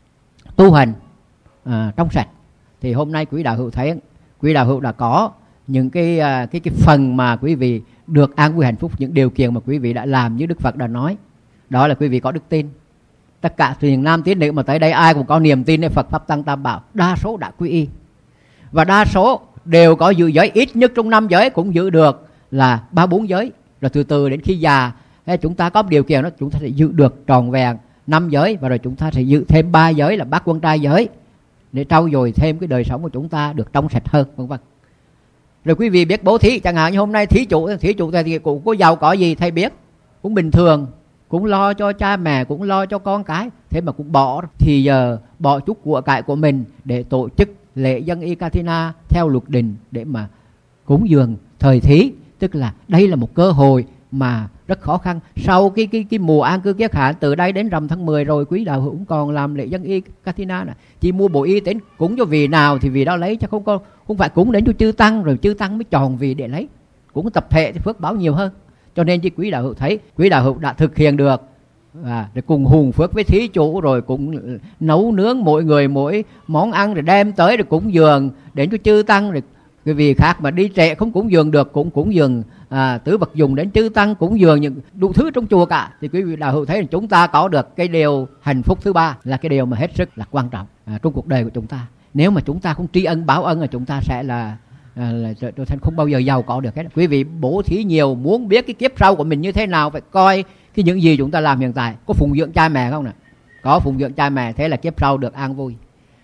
Speaker 2: tu hành à, trong sạch. Thì hôm nay quý đạo hữu thấy, quý đạo hữu đã có những cái, cái, cái phần mà quý vị được an vui hạnh phúc, những điều kiện mà quý vị đã làm như Đức Phật đã nói. Đó là quý vị có đức tin. Tất cả thiền nam tín nữ mà tới đây ai cũng có niềm tinในPhật Pháp Tăng Tam Bảo. Đa số đã quy y. Và đa số đều có giữ giới, ít nhất trong năm giới cũng giữ được là ba bốn giới. Rồi từ từ đến khi già, chúng ta có điều kiện đó, chúng ta sẽ giữ được tròn vẹn năm giới, và rồi chúng ta sẽ giữ thêm ba giới là bát quan trai giới, để trau dồi thêm cái đời sống của chúng ta được trong sạch hơn, vân vân. Rồi quý vị biết bố thí, chẳng hạn như hôm nay thí chủ, thí chủ thì cũng có giàu có gì thầy biết, cũng bình thường, cũng lo cho cha mẹ, cũng lo cho con cái, thế mà cũng bỏ thì giờ bỏ chút của cải của mình để tổ chức lễ dân Ekathina theo luật đình để mà cúng dường thời thí. Tức là đây là một cơ hội mà rất khó khăn. Sau cái cái cái mùa an cư kiết hạ, từ đây đến rằm tháng mười rồi, quý đạo hữu cũng còn làm lễ dân y Katina này, chỉ mua bộ y đến cúng cho vị nào thì vị đó lấy, chứ không có không phải cúng đến cho chư tăng rồi chư tăng mới chọn vị để lấy. Cũng tập thể thì phước báo nhiều hơn. Cho nên chứ quý đạo hữu thấy quý đạo hữu đã thực hiện được à, để cùng hùng phước với thí chủ, rồi cũng nấu nướng mỗi người mỗi món ăn rồi đem tới rồi cúng dường đến cho chư tăng. Rồi cái vị khác mà đi trễ không cúng dường được cũng cúng dường à, tứ vật dùng đến chư tăng, cúng dường những đủ thứ trong chùa cả. Thì quý vị đạo hữu thấy là chúng ta có được cái điều hạnh phúc thứ ba, là cái điều mà hết sức là quan trọng à, trong cuộc đời của chúng ta. Nếu mà chúng ta không tri ân báo ân là chúng ta sẽ là À, là trở thành không bao giờ giàu có được hết. Quý vị bố thí nhiều, muốn biết cái kiếp sau của mình như thế nào, phải coi cái những gì chúng ta làm hiện tại. Có phụng dưỡng cha mẹ không nè? Có phụng dưỡng cha mẹ, thế là kiếp sau được an vui.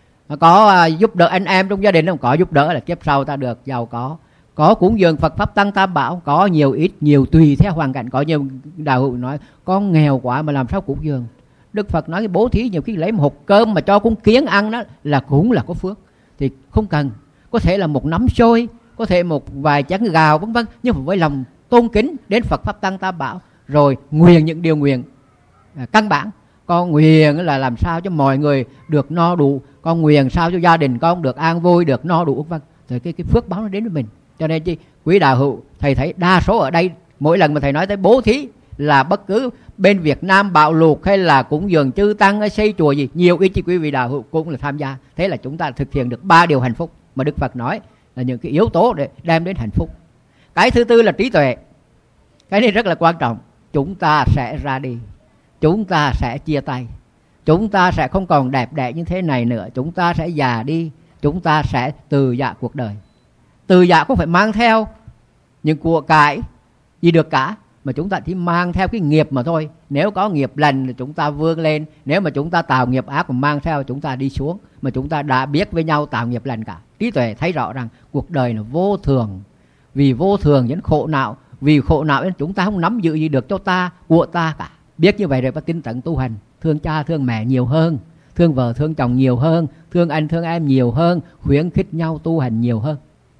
Speaker 2: Có à, giúp đỡ anh em trong gia đình không? Có giúp đỡ là kiếp sau ta được giàu có. Có cúng dường Phật pháp tăng tam bảo, có nhiều ít nhiều tùy theo hoàn cảnh. Có nhiều đạo hữu nói con nghèo quá mà làm sao cúng dường. Đức Phật nói cái bố thí nhiều khi lấy một hộp cơm mà cho con kiến ăn đó là cũng là có phước. Thì không cần, có thể là một nắm xôi, có thể một vài chén gạo vân vân, nhưng với lòng tôn kính đến Phật pháp tăng tam bảo, rồi nguyện những điều nguyện à, căn bản. Con nguyện là làm sao cho mọi người được no đủ, con nguyện sao cho gia đình con được an vui, được no đủ vân. Rồi cái cái phước báo nó đến với mình. Cho nên chi quý đạo hữu thầy thấy đa số ở đây mỗi lần mà thầy nói tới bố thí là bất cứ bên Việt Nam bạo lụt hay là cúng dường chư tăng hay xây chùa gì, nhiều ít chi quý vị đạo hữu cũng là tham gia. Thế là chúng ta thực hiện được ba điều hạnh phúc mà Đức Phật nói là những cái yếu tố để đem đến hạnh phúc. Cái thứ tư là trí tuệ. Cái này rất là quan trọng. Chúng ta sẽ ra đi, chúng ta sẽ chia tay, chúng ta sẽ không còn đẹp đẽ như thế này nữa, chúng ta sẽ già đi, chúng ta sẽ từ dạ cuộc đời. Từ dạ không phải mang theo những của cải gì được cả, mà chúng ta chỉ mang theo cái nghiệp mà thôi. Nếu có nghiệp lành thì chúng ta vươn lên, nếu mà chúng ta tạo nghiệp ác mà mang theo chúng ta đi xuống. Mà chúng ta đã biết với nhau tạo nghiệp lành cả. Trí tuệ thấy rõ rằng cuộc đời là vô thường, vì vô thường dẫn khổ não, vì khổ não nên chúng ta không nắm giữ gì được cho ta, của ta cả. Biết như vậy rồi phải tinh tấn tu hành, thương cha thương mẹ nhiều hơn, thương vợ thương chồng nhiều hơn, thương anh thương em nhiều hơn, khuyến khích nhau tu hành nhiều hơn.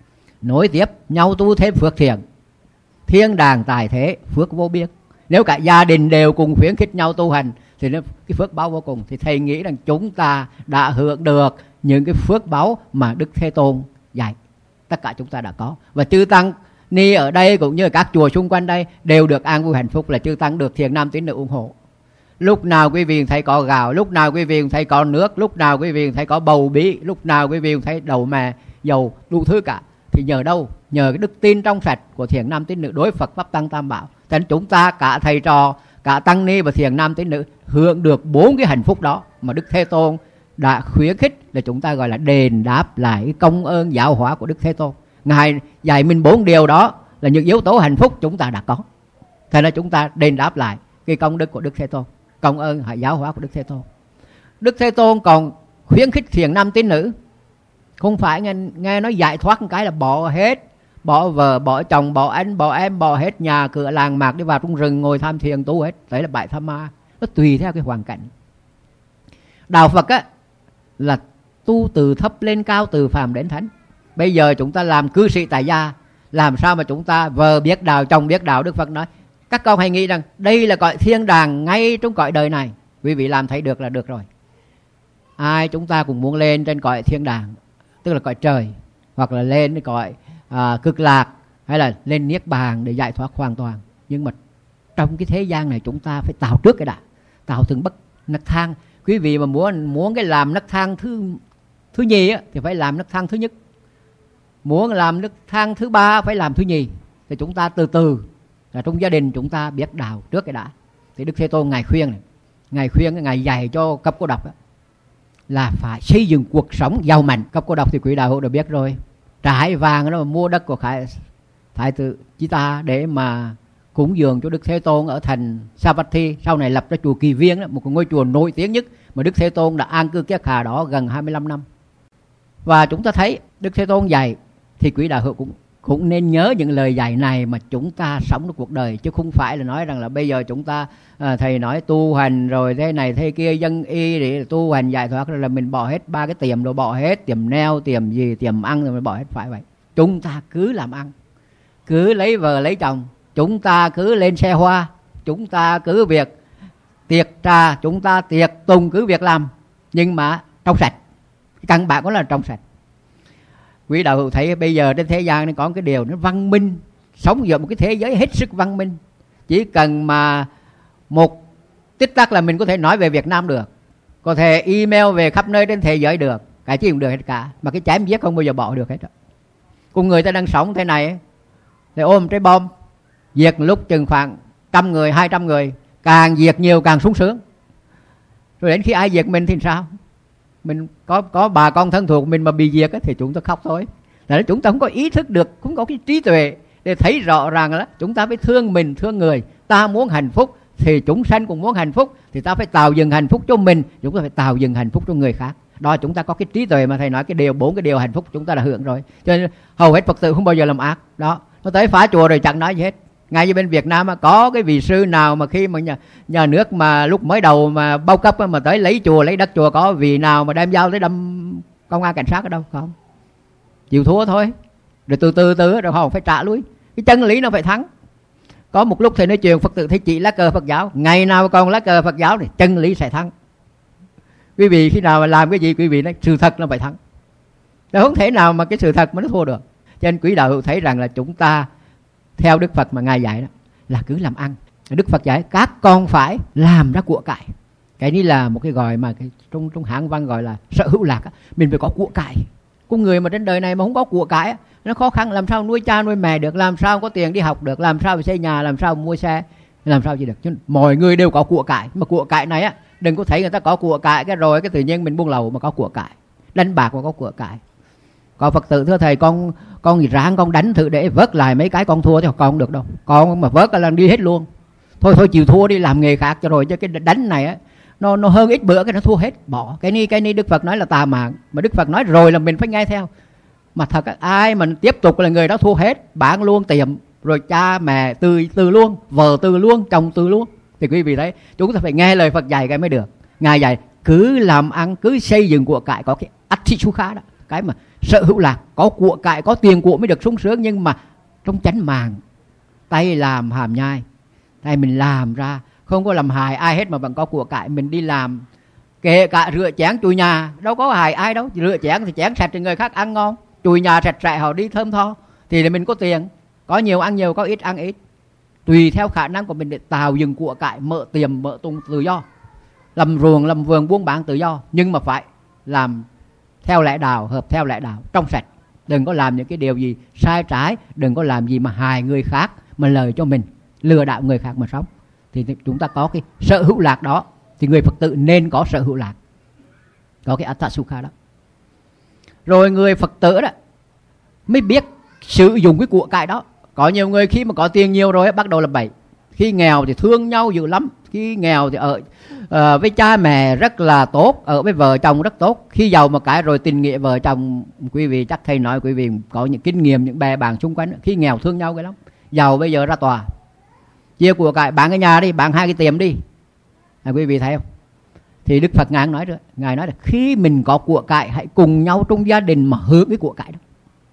Speaker 2: Nối tiếp nhau tu thêm phước thiện, thiên đàng tài thế, phước vô biên. Nếu cả gia đình đều cùng khuyến khích nhau tu hành thì nó cái phước báo vô cùng. Thì thầy nghĩ rằng chúng ta đã hưởng được những cái phước báo mà Đức Thế Tôn dạy. Tất cả chúng ta đã có. Và chư tăng ni ở đây cũng như các chùa xung quanh đây đều được an vui hạnh phúc, là chư tăng được thiền nam tín nữ ủng hộ. Lúc nào quý vị thấy có gạo, lúc nào quý vị thấy có nước, lúc nào quý vị thấy có bầu bí, lúc nào quý vị thấy đậu mè, dầu, đủ thứ cả. Thì nhờ đâu? Nhờ cái đức tin trong sạch của thiền nam tín nữ đối Phật pháp tăng tam bảo. Thế nên chúng ta cả thầy trò, cả tăng ni và thiền nam tín nữ hưởng được bốn cái hạnh phúc đó mà Đức Thế Tôn đã khuyến khích, để chúng ta gọi là đền đáp lại công ơn giáo hóa của Đức Thế Tôn. Ngài dạy mình bốn điều đó là những yếu tố hạnh phúc chúng ta đã có. Thế nên chúng ta đền đáp lại cái công đức của Đức Thế Tôn, công ơn giáo hóa của Đức Thế Tôn. Đức Thế Tôn còn khuyến khích thiền nam tín nữ. Không phải nghe, nghe nói giải thoát một cái là bỏ hết, bỏ vợ, bỏ chồng, bỏ anh, bỏ em, bỏ hết nhà cửa làng mạc đi vào trong rừng ngồi tham thiền tu hết. Đấy là bại tham ma. Nó tùy theo cái hoàn cảnh. Đạo Phật á là tu từ thấp lên cao, từ phàm đến thánh. Bây giờ chúng ta làm cư sĩ tại gia, làm sao mà chúng ta vợ biết đạo, chồng biết đạo. Đức Phật nói các con hãy nghĩ rằng đây là cõi thiên đàng ngay trong cõi đời này. Quý vị làm thấy được là được rồi. Ai chúng ta cũng muốn lên trên cõi thiên đàng, tức là cõi trời, hoặc là lên cõi à, cực lạc, hay là lên niết bàn để giải thoát hoàn toàn. Nhưng mà trong cái thế gian này chúng ta phải tạo trước cái đã, tạo từng bậc nấc thang. Quý vị mà muốn muốn cái làm nấc thang thứ thứ nhì á, thì phải làm nấc thang thứ nhất. Muốn làm nấc thang thứ ba phải làm thứ nhì. Thì chúng ta từ từ là trong gia đình chúng ta biết đạo trước cái đã. Thì Đức Thế Tôn ngài khuyên này, ngài khuyên ngài dạy cho cấp cô độc đó, là phải xây dựng cuộc sống giàu mạnh. Cấp cô độc thì quý đạo hữu đã biết rồi, trải vàng đó mà mua đất của Khải Thái tử Chí Ta để mà cúng dường cho Đức Thế Tôn ở thành Savatthi, sau này lập ra chùa Kỳ Viên đó, một ngôi chùa nổi tiếng nhất mà Đức Thế Tôn đã an cư kiết hạ đó gần hai mươi lăm năm. Và chúng ta thấy Đức Thế Tôn dạy thì quý đạo hữu cũng cũng nên nhớ những lời dạy này mà chúng ta sống trong cuộc đời, chứ không phải là nói rằng là bây giờ chúng ta à, thầy nói tu hành rồi thế này thế kia dân y để tu hành giải thoát rồi là mình bỏ hết ba cái tiệm, rồi bỏ hết tiệm neo, tiệm gì, tiệm ăn rồi mình bỏ hết. Phải vậy. Chúng ta cứ làm ăn, cứ lấy vợ lấy chồng, chúng ta cứ lên xe hoa, chúng ta cứ việc tiệc trà, chúng ta tiệc tùng cứ việc làm, nhưng mà trong sạch. Căn bản có là trong sạch. Quý đạo hữu thấy bây giờ trên thế gian này có cái điều nó văn minh, sống giữa một cái thế giới hết sức văn minh. Chỉ cần mà một tích tắc là mình có thể nói về Việt Nam được, có thể email về khắp nơi trên thế giới được, cái gì cũng được hết cả. Mà cái chém giết không bao giờ bỏ được hết đó. Cùng người ta đang sống thế này thì ôm trái bom diệt lúc chừng khoảng trăm người, hai trăm người, càng diệt nhiều càng sung sướng. Rồi đến khi ai diệt mình thì sao? Mình có có bà con thân thuộc mình mà bị diệt thì chúng ta khóc thôi. Là chúng ta không có ý thức được, không có cái trí tuệ để thấy rõ ràng là chúng ta phải thương mình, thương người. Ta muốn hạnh phúc thì chúng sanh cũng muốn hạnh phúc, thì ta phải tạo dựng hạnh phúc cho mình, chúng ta phải tạo dựng hạnh phúc cho người khác. Đó, chúng ta có cái trí tuệ mà thầy nói cái điều bốn cái điều hạnh phúc chúng ta đã hưởng rồi. Cho nên hầu hết Phật tử không bao giờ làm ác. Đó, nó tới phá chùa rồi chẳng nói gì hết. Ngay như bên Việt Nam có cái vị sư nào mà khi mà nhà, nhà nước mà lúc mới đầu mà bao cấp mà tới lấy chùa, lấy đất chùa, có vị nào mà đem dao tới đâm công an cảnh sát ở đâu? Không. Chịu thua thôi. Rồi từ từ từ rồi họ phải trả lui. Cái chân lý nó phải thắng. Có một lúc thầy nói chuyện Phật tử thấy chỉ lá cờ Phật giáo, ngày nào còn lá cờ Phật giáo thì chân lý sẽ thắng. Quý vị khi nào mà làm cái gì quý vị nói sự thật nó phải thắng. Nó không thể nào mà cái sự thật mà nó thua được. Cho nên quý đạo hữu thấy rằng là chúng ta theo Đức Phật mà Ngài dạy đó là cứ làm ăn. Đức Phật dạy các con phải làm ra của cải. Cái này là một cái gọi mà cái, trong trong Hán văn gọi là sở hữu lạc. Mình phải có của cải. Con người mà trên đời này mà không có của cải nó khó khăn, làm sao nuôi cha nuôi mẹ được, làm sao có tiền đi học được, làm sao xây nhà, làm sao mua xe, làm sao gì được. Chứ mọi người đều có của cải, mà của cải này á, đừng có thấy người ta có của cải cái rồi cái tự nhiên mình buông lậu mà có của cải, đánh bạc mà có của cải. Có Phật tử thưa thầy, con con ráng con đánh thử để vớt lại mấy cái con thua thì con không được đâu. Con mà vớt là đi hết luôn. Thôi thôi chịu thua đi, làm nghề khác cho rồi, chứ cái đánh này á nó nó hơn ít bữa cái nó thua hết, bỏ. Cái ni cái ni Đức Phật nói là tà mạng, mà Đức Phật nói rồi là mình phải nghe theo. Mà thật ai mà tiếp tục là người đó thua hết, bán luôn tiệm, rồi cha mẹ từ từ luôn, vợ từ luôn, chồng từ luôn. Thì quý vị thấy chúng ta phải nghe lời Phật dạy cái mới được. Ngài dạy cứ làm ăn, cứ xây dựng của cải, có cái Atthisukkha đó, cái mà sở hữu lạc, có của cải, có tiền của mới được sung sướng. Nhưng mà trong chánh mạng, tay làm hàm nhai, tay mình làm ra, không có làm hại ai hết mà vẫn có của cải. Mình đi làm kể cả rửa chén chùi nhà, đâu có hại ai đâu. Rửa chén thì chén sạch thì người khác ăn ngon, chùi nhà sạch sẽ họ đi thơm tho, thì là mình có tiền. Có nhiều ăn nhiều, có ít ăn ít, tùy theo khả năng của mình để tạo dựng của cải, mở tiệm, mở tung tự do, làm ruộng, làm vườn, buôn bán tự do. Nhưng mà phải làm theo lẽ đạo, hợp theo lẽ đạo, trong sạch. Đừng có làm những cái điều gì sai trái, đừng có làm gì mà hại người khác, mà lời cho mình, lừa đảo người khác mà sống. Thì chúng ta có cái sở hữu lạc đó. Thì người Phật tử nên có sở hữu lạc, có cái Atthisukkha đó. Rồi người Phật tử đó mới biết sử dụng cái của cải đó. Có nhiều người khi mà có tiền nhiều rồi bắt đầu là bậy. Khi nghèo thì thương nhau dữ lắm. Khi nghèo thì ở uh, với cha mẹ rất là tốt, ở với vợ chồng rất tốt. Khi giàu một cái rồi tình nghĩa vợ chồng, quý vị chắc thầy nói quý vị có những kinh nghiệm, những bè bạn xung quanh. Khi nghèo thương nhau cái lắm. Giàu bây giờ ra tòa, chia của cải, bán cái nhà đi, bán hai cái tiệm đi. À, quý vị thấy không? Thì Đức Phật Ngài nói rồi, Ngài nói là khi mình có của cải hãy cùng nhau trong gia đình mà hưởng cái của cải đó.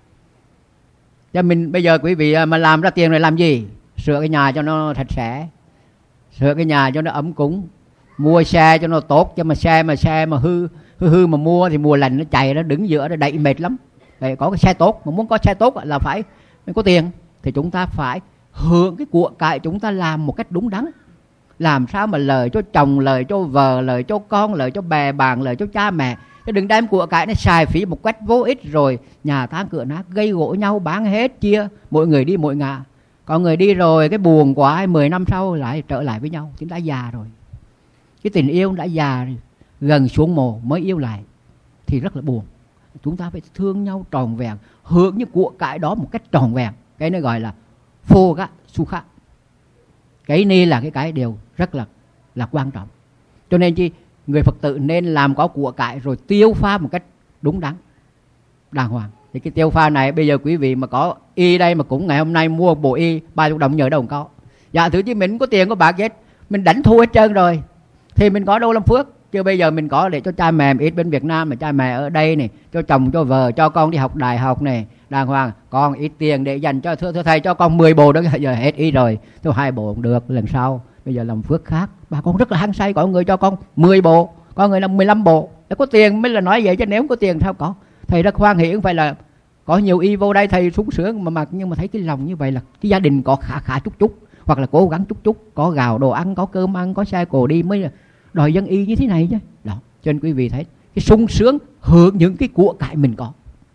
Speaker 2: Cho mình bây giờ quý vị mà làm ra tiền rồi làm gì? Sửa cái nhà cho nó sạch sẽ, sửa cái nhà cho nó ấm cúng, mua xe cho nó tốt. Chứ mà xe mà xe mà hư hư hư mà mua thì mùa lạnh nó chạy, nó đứng giữa nó đẩy mệt lắm. Để có cái xe tốt, mà muốn có xe tốt là phải có tiền. Thì chúng ta phải hưởng cái của cải, chúng ta làm một cách đúng đắn. Làm sao mà lời cho chồng, lời cho vợ, lời cho con, lời cho bè bạn, lời cho cha mẹ. Chứ đừng đem của cải nó xài phí một cách vô ích, rồi nhà tan cửa nát, gây gỗ nhau, bán hết, chia, mỗi người đi mỗi ngả. Có người đi rồi cái buồn quá, mười năm sau lại trở lại với nhau. Chúng ta già rồi, cái tình yêu đã già rồi, gần xuống mồ mới yêu lại thì rất là buồn. Chúng ta phải thương nhau tròn vẹn, hưởng những của cải đó một cách tròn vẹn. Cái này gọi là Phogakasukha. Cái này là cái cái điều rất là là quan trọng. Cho nên chi người Phật tử nên làm có của cải rồi tiêu pha một cách đúng đắn, đàng hoàng. Thì cái tiêu pha này bây giờ quý vị mà có y đây mà cũng ngày hôm nay mua bộ y ba mươi đồng nhờ đâu không có. Dạ thử chứ mình có tiền có bạc hết, mình đánh thua hết trơn rồi thì mình có đâu làm phước. Chứ bây giờ mình có để cho cha mẹ ít bên Việt Nam, mà cha mẹ ở đây này, cho chồng cho vợ cho con đi học đại học này đàng hoàng, con ít tiền để dành cho thưa, thưa thầy cho con mười bộ đó, giờ hết ý rồi, thôi hai bộ cũng được, lần sau Bây giờ làm phước khác. Bà con rất là hăng say, có người cho con mười bộ, có người là mười lăm bộ. Để có tiền mới là nói vậy, chứ nếu không có tiền sao có. Thầy rất hoan hỷ, không phải là có nhiều y vô đây thầy sung sướng mà mặc, nhưng mà thấy cái lòng như vậy là cái gia đình có khả khả chút chút, hoặc là cố gắng chút chút, có gạo đồ ăn, có cơm ăn, có xe cộ đi mới đòi dân y như thế này chứ. Đó, cho nên quý vị thấy cái sung sướng hưởng những cái của cải mình có.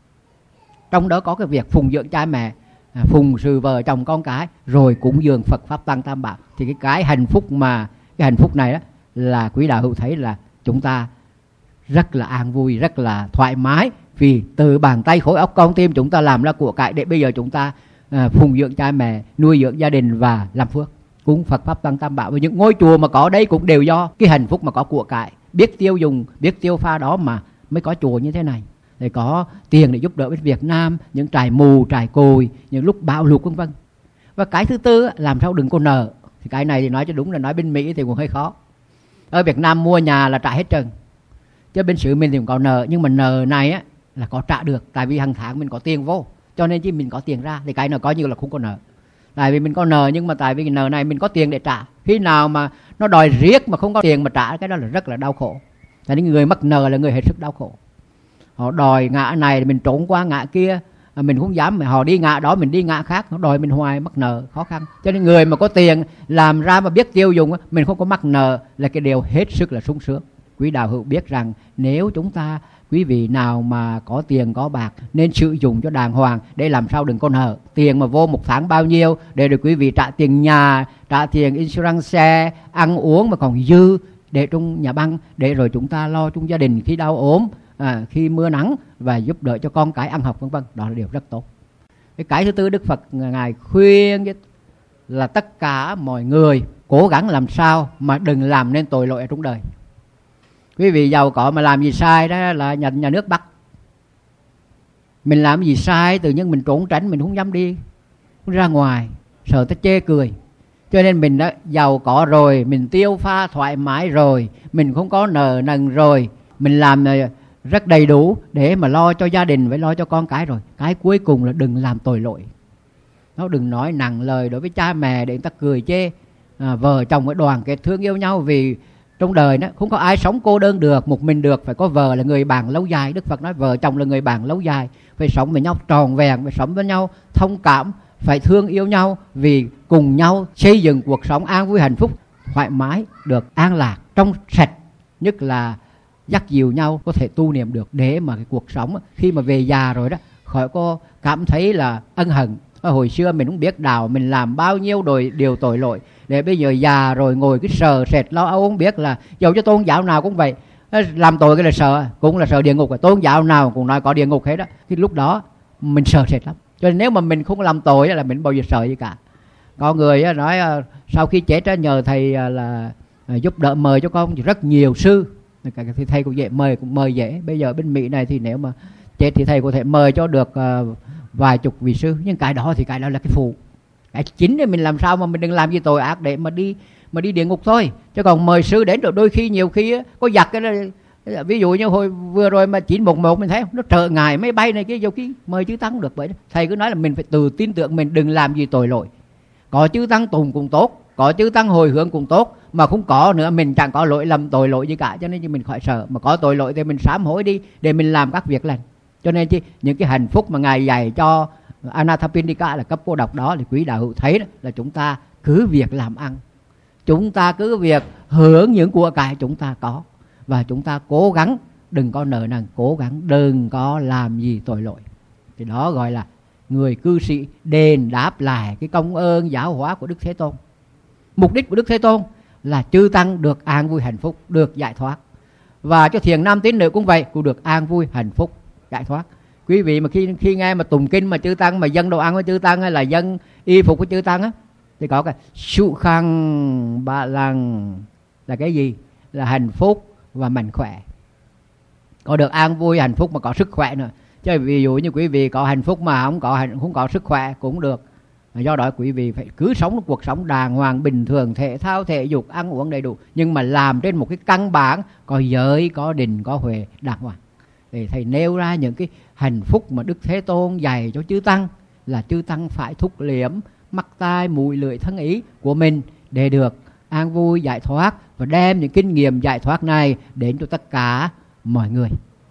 Speaker 2: Trong đó có cái việc phụng dưỡng cha mẹ, phụng sự vợ chồng con cái, rồi cúng dường Phật pháp tăng tam bảo. Thì cái cái hạnh phúc mà cái hạnh phúc này đó là quý đạo hữu thấy là chúng ta rất là an vui, rất là thoải mái, vì từ bàn tay khối óc con tim chúng ta làm ra của cải để bây giờ chúng ta à, phụng dưỡng cha mẹ, nuôi dưỡng gia đình và làm phước, cúng Phật pháp tăng tam bảo. Và những ngôi chùa mà có đây cũng đều do cái hạnh phúc mà có của cải, biết tiêu dùng, biết tiêu pha đó mà mới có chùa như thế này, để có tiền để giúp đỡ bên Việt Nam, những trại mù, trại cồi, những lúc bão lụt vân vân. Và cái thứ tư, làm sao đừng có nợ. Thì cái này thì nói cho đúng là nói bên Mỹ thì cũng hơi khó. Ở Việt Nam mua nhà là trả hết trơn, chứ bên xứ mình thì cũng có nợ, nhưng mà nợ này á là có trả được, tại vì hàng tháng mình có tiền vô, cho nên chứ mình có tiền ra thì cái nào coi như là không có nợ. Tại vì mình có nợ, nhưng mà tại vì cái nợ này mình có tiền để trả. Khi nào mà nó đòi riết mà không có tiền mà trả, cái đó là rất là đau khổ. Tại nên người mắc nợ là người hết sức đau khổ. Họ đòi ngã này mình trốn qua ngã kia, mình không dám, họ đi ngã đó mình đi ngã khác, họ đòi mình hoài, mắc nợ khó khăn. Cho nên người mà có tiền làm ra mà biết tiêu dùng, mình không có mắc nợ là cái điều hết sức là sung sướng. Quý đạo hữu biết rằng nếu chúng ta, quý vị nào mà có tiền có bạc nên sử dụng cho đàng hoàng, để làm sao đừng có nợ. Tiền mà vô một tháng bao nhiêu để được quý vị trả tiền nhà, trả tiền insurance xe, ăn uống mà còn dư để trong nhà băng, để rồi chúng ta lo trong gia đình khi đau ốm, à, khi mưa nắng, và giúp đỡ cho con cái ăn học vân vân. Đó là điều rất tốt. Cái cái thứ tư Đức Phật ngài khuyên là tất cả mọi người cố gắng làm sao mà đừng làm nên tội lỗi ở trong đời. Quý vị giàu có mà làm gì sai đó là nhà, nhà nước bắt. Mình làm gì sai tự nhiên mình trốn tránh, mình không dám đi, không ra ngoài, sợ ta chê cười. Cho nên mình đã giàu có rồi, mình tiêu pha thoải mái rồi, mình không có nợ nần rồi, mình làm rất đầy đủ để mà lo cho gia đình, phải lo cho con cái rồi. Cái cuối cùng là đừng làm tội lỗi. Nó đừng nói nặng lời đối với cha mẹ để người ta cười chê. À, vợ chồng phải đoàn kết thương yêu nhau, vì trong đời đó không có ai sống cô đơn được, một mình được, phải có vợ là người bạn lâu dài. Đức Phật nói vợ chồng là người bạn lâu dài, phải sống với nhau tròn vẹn, phải sống với nhau thông cảm, phải thương yêu nhau, vì cùng nhau xây dựng cuộc sống an vui hạnh phúc, thoải mái, được an lạc, trong sạch, nhất là dắt dìu nhau có thể tu niệm được, để mà cái cuộc sống khi mà về già rồi đó khỏi có cảm thấy là ân hận. Hồi xưa mình không biết đạo, mình làm bao nhiêu đồi điều tội lỗi, để bây giờ già rồi ngồi cái sờ sệt lo âu, không biết là dầu cho tôn giáo nào cũng vậy, làm tội cái là sợ, cũng là sợ địa ngục. Tôn giáo nào cũng nói có địa ngục hết đó. Thì lúc đó mình sợ sệt lắm. Cho nên nếu mà mình không làm tội là mình bao giờ sợ gì cả. Có người nói sau khi chết nhờ thầy là giúp đỡ mời cho con rất nhiều sư, thì thầy cũng dễ mời, cũng mời dễ. Bây giờ bên Mỹ này thì nếu mà chết thì thầy có thể mời cho được uh, vài chục vị sư, nhưng cái đó thì cái đó là cái phụ. Cái chính thì mình làm sao mà mình đừng làm gì tội ác để mà đi mà đi địa ngục thôi. Chứ còn mời sư đến rồi đôi khi nhiều khi có giặc cái đó, ví dụ như hồi vừa rồi mà chín một một mình thấy nó trở ngại máy bay này kia, nhiều khi mời chư tăng được. Vậy đó. Thầy cứ nói là mình phải tự tin tưởng mình, đừng làm gì tội lỗi. Có chư tăng tùng cũng tốt, có chư tăng hồi hướng cũng tốt, mà không có nữa mình chẳng có lỗi lầm tội lỗi gì cả. Cho nên mình khỏi sợ, mà có tội lỗi thì mình sám hối đi để mình làm các việc lành. Cho nên chứ những cái hạnh phúc mà ngài dạy cho Anathapindika là cấp cô độc đó, thì quý đạo hữu thấy đó, là chúng ta cứ việc làm ăn, chúng ta cứ việc hưởng những của cải chúng ta có, và chúng ta cố gắng đừng có nợ nần, cố gắng đừng có làm gì tội lỗi. Thì đó gọi là người cư sĩ đền đáp lại cái công ơn giáo hóa của Đức Thế Tôn. Mục đích của Đức Thế Tôn là chư tăng được an vui hạnh phúc, được giải thoát. Và cho thiền nam tín nữ cũng vậy, cũng được an vui hạnh phúc, giải thoát. Quý vị mà khi khi nghe mà tụng kinh mà chư tăng mà dâng đồ ăn của chư tăng hay là dâng y phục của chư tăng á, thì có cái su khăn ba lăng là cái gì? Là hạnh phúc và mạnh khỏe. Có được an vui hạnh phúc mà có sức khỏe nữa. Chứ ví dụ như quý vị có hạnh phúc mà không có không có sức khỏe cũng được. Do đó quý vị phải cứ sống cuộc sống đàng hoàng bình thường, thể thao thể dục, ăn uống đầy đủ, nhưng mà làm trên một cái căn bản có giới, có định, có huệ đàng hoàng. Thì thầy nêu ra những cái hạnh phúc mà Đức Thế Tôn dạy cho chư tăng, là chư tăng phải thúc liễm mắt tai mũi lưỡi thân ý của mình để được an vui giải thoát và đem những kinh nghiệm giải thoát này đến cho tất cả mọi người.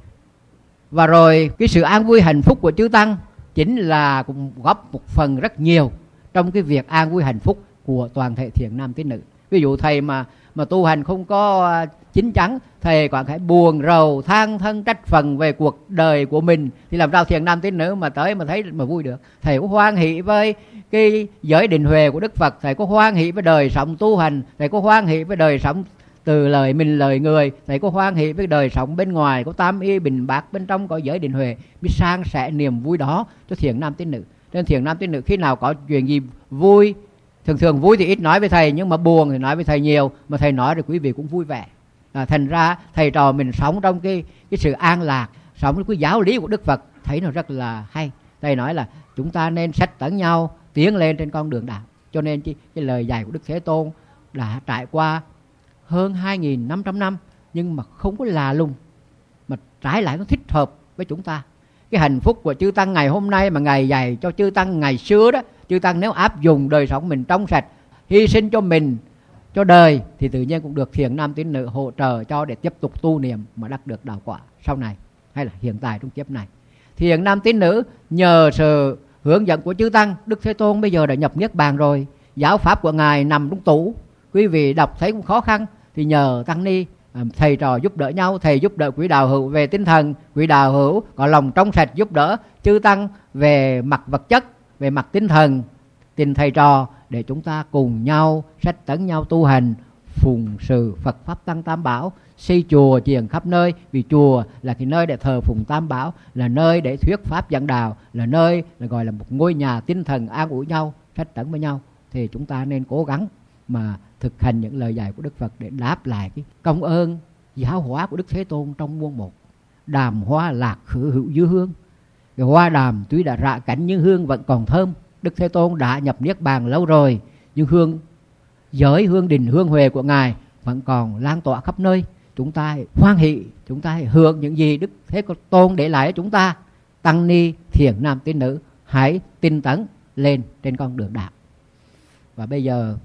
Speaker 2: Và rồi cái sự an vui hạnh phúc của chư Tăng chính là cũng góp một phần rất nhiều trong cái việc an vui hạnh phúc của toàn thể thiện nam tín nữ. Ví dụ thầy mà mà tu hành không có chín chắn, thầy còn phải buồn rầu than thân trách phần về cuộc đời của mình, thì làm sao thiện nam tín nữ mà tới mà thấy mà vui được. Thầy có hoan hỷ với cái giới định huệ của Đức Phật, thầy có hoan hỷ với đời sống tu hành, thầy có hoan hỷ với đời sống từ lời mình lời người, thầy có hoan hỷ với đời sống bên ngoài, có tam y bình bát, bên trong có giới định huệ, biết san sẻ niềm vui đó cho thiện nam tín nữ. Nên thiện nam tín nữ khi nào có chuyện gì vui, thường thường vui thì ít nói với thầy, nhưng mà buồn thì nói với thầy nhiều, mà thầy nói thì quý vị cũng vui vẻ. À, thành ra thầy trò mình sống trong cái cái sự an lạc, sống cái giáo lý của Đức Phật thấy nó rất là hay. Thầy nói là chúng ta nên sách tấn nhau tiến lên trên con đường đạo. Cho nên cái, cái lời dạy của Đức Thế Tôn đã trải qua hơn hai nghìn năm trăm năm nhưng mà không có là lùng, mà trái lại nó thích hợp với chúng ta. Cái hạnh phúc của chư Tăng ngày hôm nay mà Ngài dạy cho chư Tăng ngày xưa đó, chư Tăng nếu áp dụng đời sống mình trong sạch, hy sinh cho mình, cho đời, thì tự nhiên cũng được thiện nam tín nữ hỗ trợ cho để tiếp tục tu niệm mà đắc được đạo quả sau này hay là hiện tại trong kiếp này. Thiện nam tín nữ nhờ sự hướng dẫn của chư Tăng, Đức Thế Tôn bây giờ đã nhập niết bàn rồi, giáo pháp của Ngài nằm trong tủ, quý vị đọc thấy cũng khó khăn, thì nhờ tăng ni thầy trò giúp đỡ nhau, thầy giúp đỡ quý đạo hữu về tinh thần, quý đạo hữu có lòng trong sạch giúp đỡ chư Tăng về mặt vật chất, về mặt tinh thần, tình thầy trò, để chúng ta cùng nhau sách tấn nhau tu hành, phụng sự Phật Pháp Tăng Tam Bảo, xây chùa chiền khắp nơi. Vì chùa là cái nơi để thờ phụng Tam Bảo, là nơi để thuyết Pháp giảng đạo, là nơi là gọi là một ngôi nhà tinh thần an ủi nhau, sách tấn với nhau. Thì chúng ta nên cố gắng mà thực hành những lời dạy của Đức Phật để đáp lại cái công ơn giáo hóa của Đức Thế Tôn trong muôn một. Đàm hoa lạc khử hữu dư hương, cái hoa đàm tuy đã rạ cảnh nhưng hương vẫn còn thơm. Đức Thế Tôn đã nhập niết bàn lâu rồi, nhưng hương giới, hương đình, hương huệ của Ngài vẫn còn lan tỏa khắp nơi. Chúng ta hãy hoan hỷ, chúng ta hãy hưởng những gì Đức Thế Tôn để lại cho chúng ta. Tăng ni thiện nam tín nữ hãy tinh tấn lên trên con đường đạo. Và bây giờ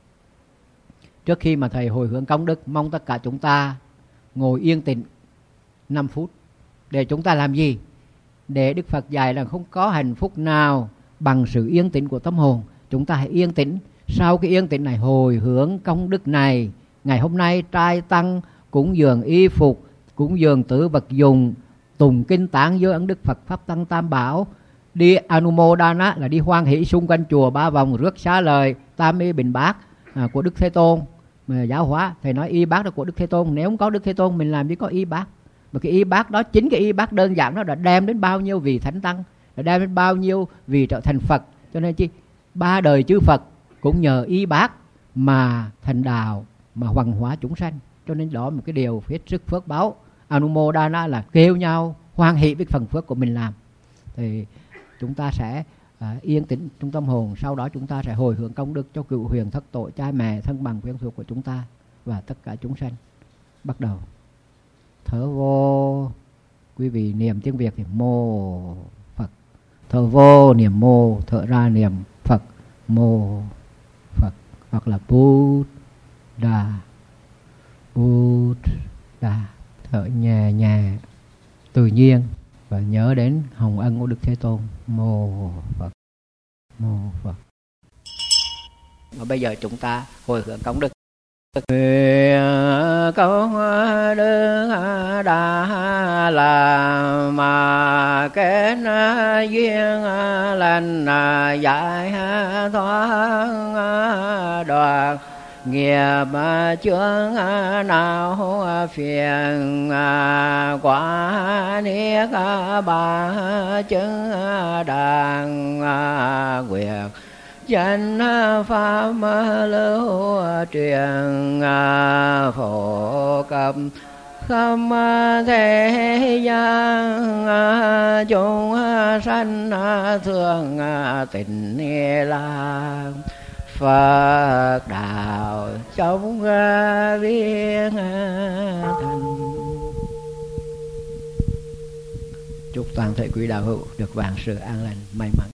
Speaker 2: trước khi mà thầy hồi hướng công đức, mong tất cả chúng ta ngồi yên tĩnh năm phút. Để chúng ta làm gì? Để Đức Phật dạy là không có hạnh phúc nào bằng sự yên tĩnh của tâm hồn. Chúng ta hãy yên tĩnh. Sau cái yên tĩnh này hồi hướng công đức này. Ngày hôm nay trai tăng cúng dường y phục, cúng dường tử vật dùng, tùng kinh tán giới ấn Đức Phật Pháp Tăng Tam Bảo, đi Anumodana là đi hoan hỷ xung quanh chùa ba vòng, rước xá lời tam y bình bát à, của Đức Thế Tôn mà giáo hóa. Thầy nói y bát là của Đức Thế Tôn, nếu không có Đức Thế Tôn mình làm gì có y bát. Mà cái y bát đó, chính cái y bát đơn giản nó đã đem đến bao nhiêu vị thánh tăng, đã đem đến bao nhiêu vị trở thành Phật. Cho nên chi ba đời chư Phật cũng nhờ y bát mà thành đạo, mà hoằng hóa chúng sanh. Cho nên đó một cái điều hết sức phước báu. Anumodana là kêu nhau hoan hỷ với phần phước của mình làm. Thì chúng ta sẽ à, yên tĩnh trong tâm hồn. Sau đó chúng ta sẽ hồi hướng công đức cho cựu huyền thất tội, cha mẹ, thân bằng quyến thuộc của chúng ta và tất cả chúng sanh. Bắt đầu thở vô, quý vị niệm tiếng Việt thì mô Phật. Thở vô niệm mô, thở ra niệm Phật, mô Phật. Hoặc là Buddha, Buddha. Thở nhẹ nhẹ, tự nhiên và nhớ đến hồng ân của Đức Thế Tôn. Mô Phật, mô Phật. Và bây giờ chúng ta hồi hướng công đức. Công đức đã là mà kết duyên lành giải thoát đoạn nghiệp chướng nào phiền quả niết bàn chứng đàng nguyện chánh pháp lưu truyền phổ cập khắp thế gian, chúng sanh thương tình là Phật đạo trong viên thành. Chúc toàn thể quý đạo hữu được vạn sự an lành may mắn.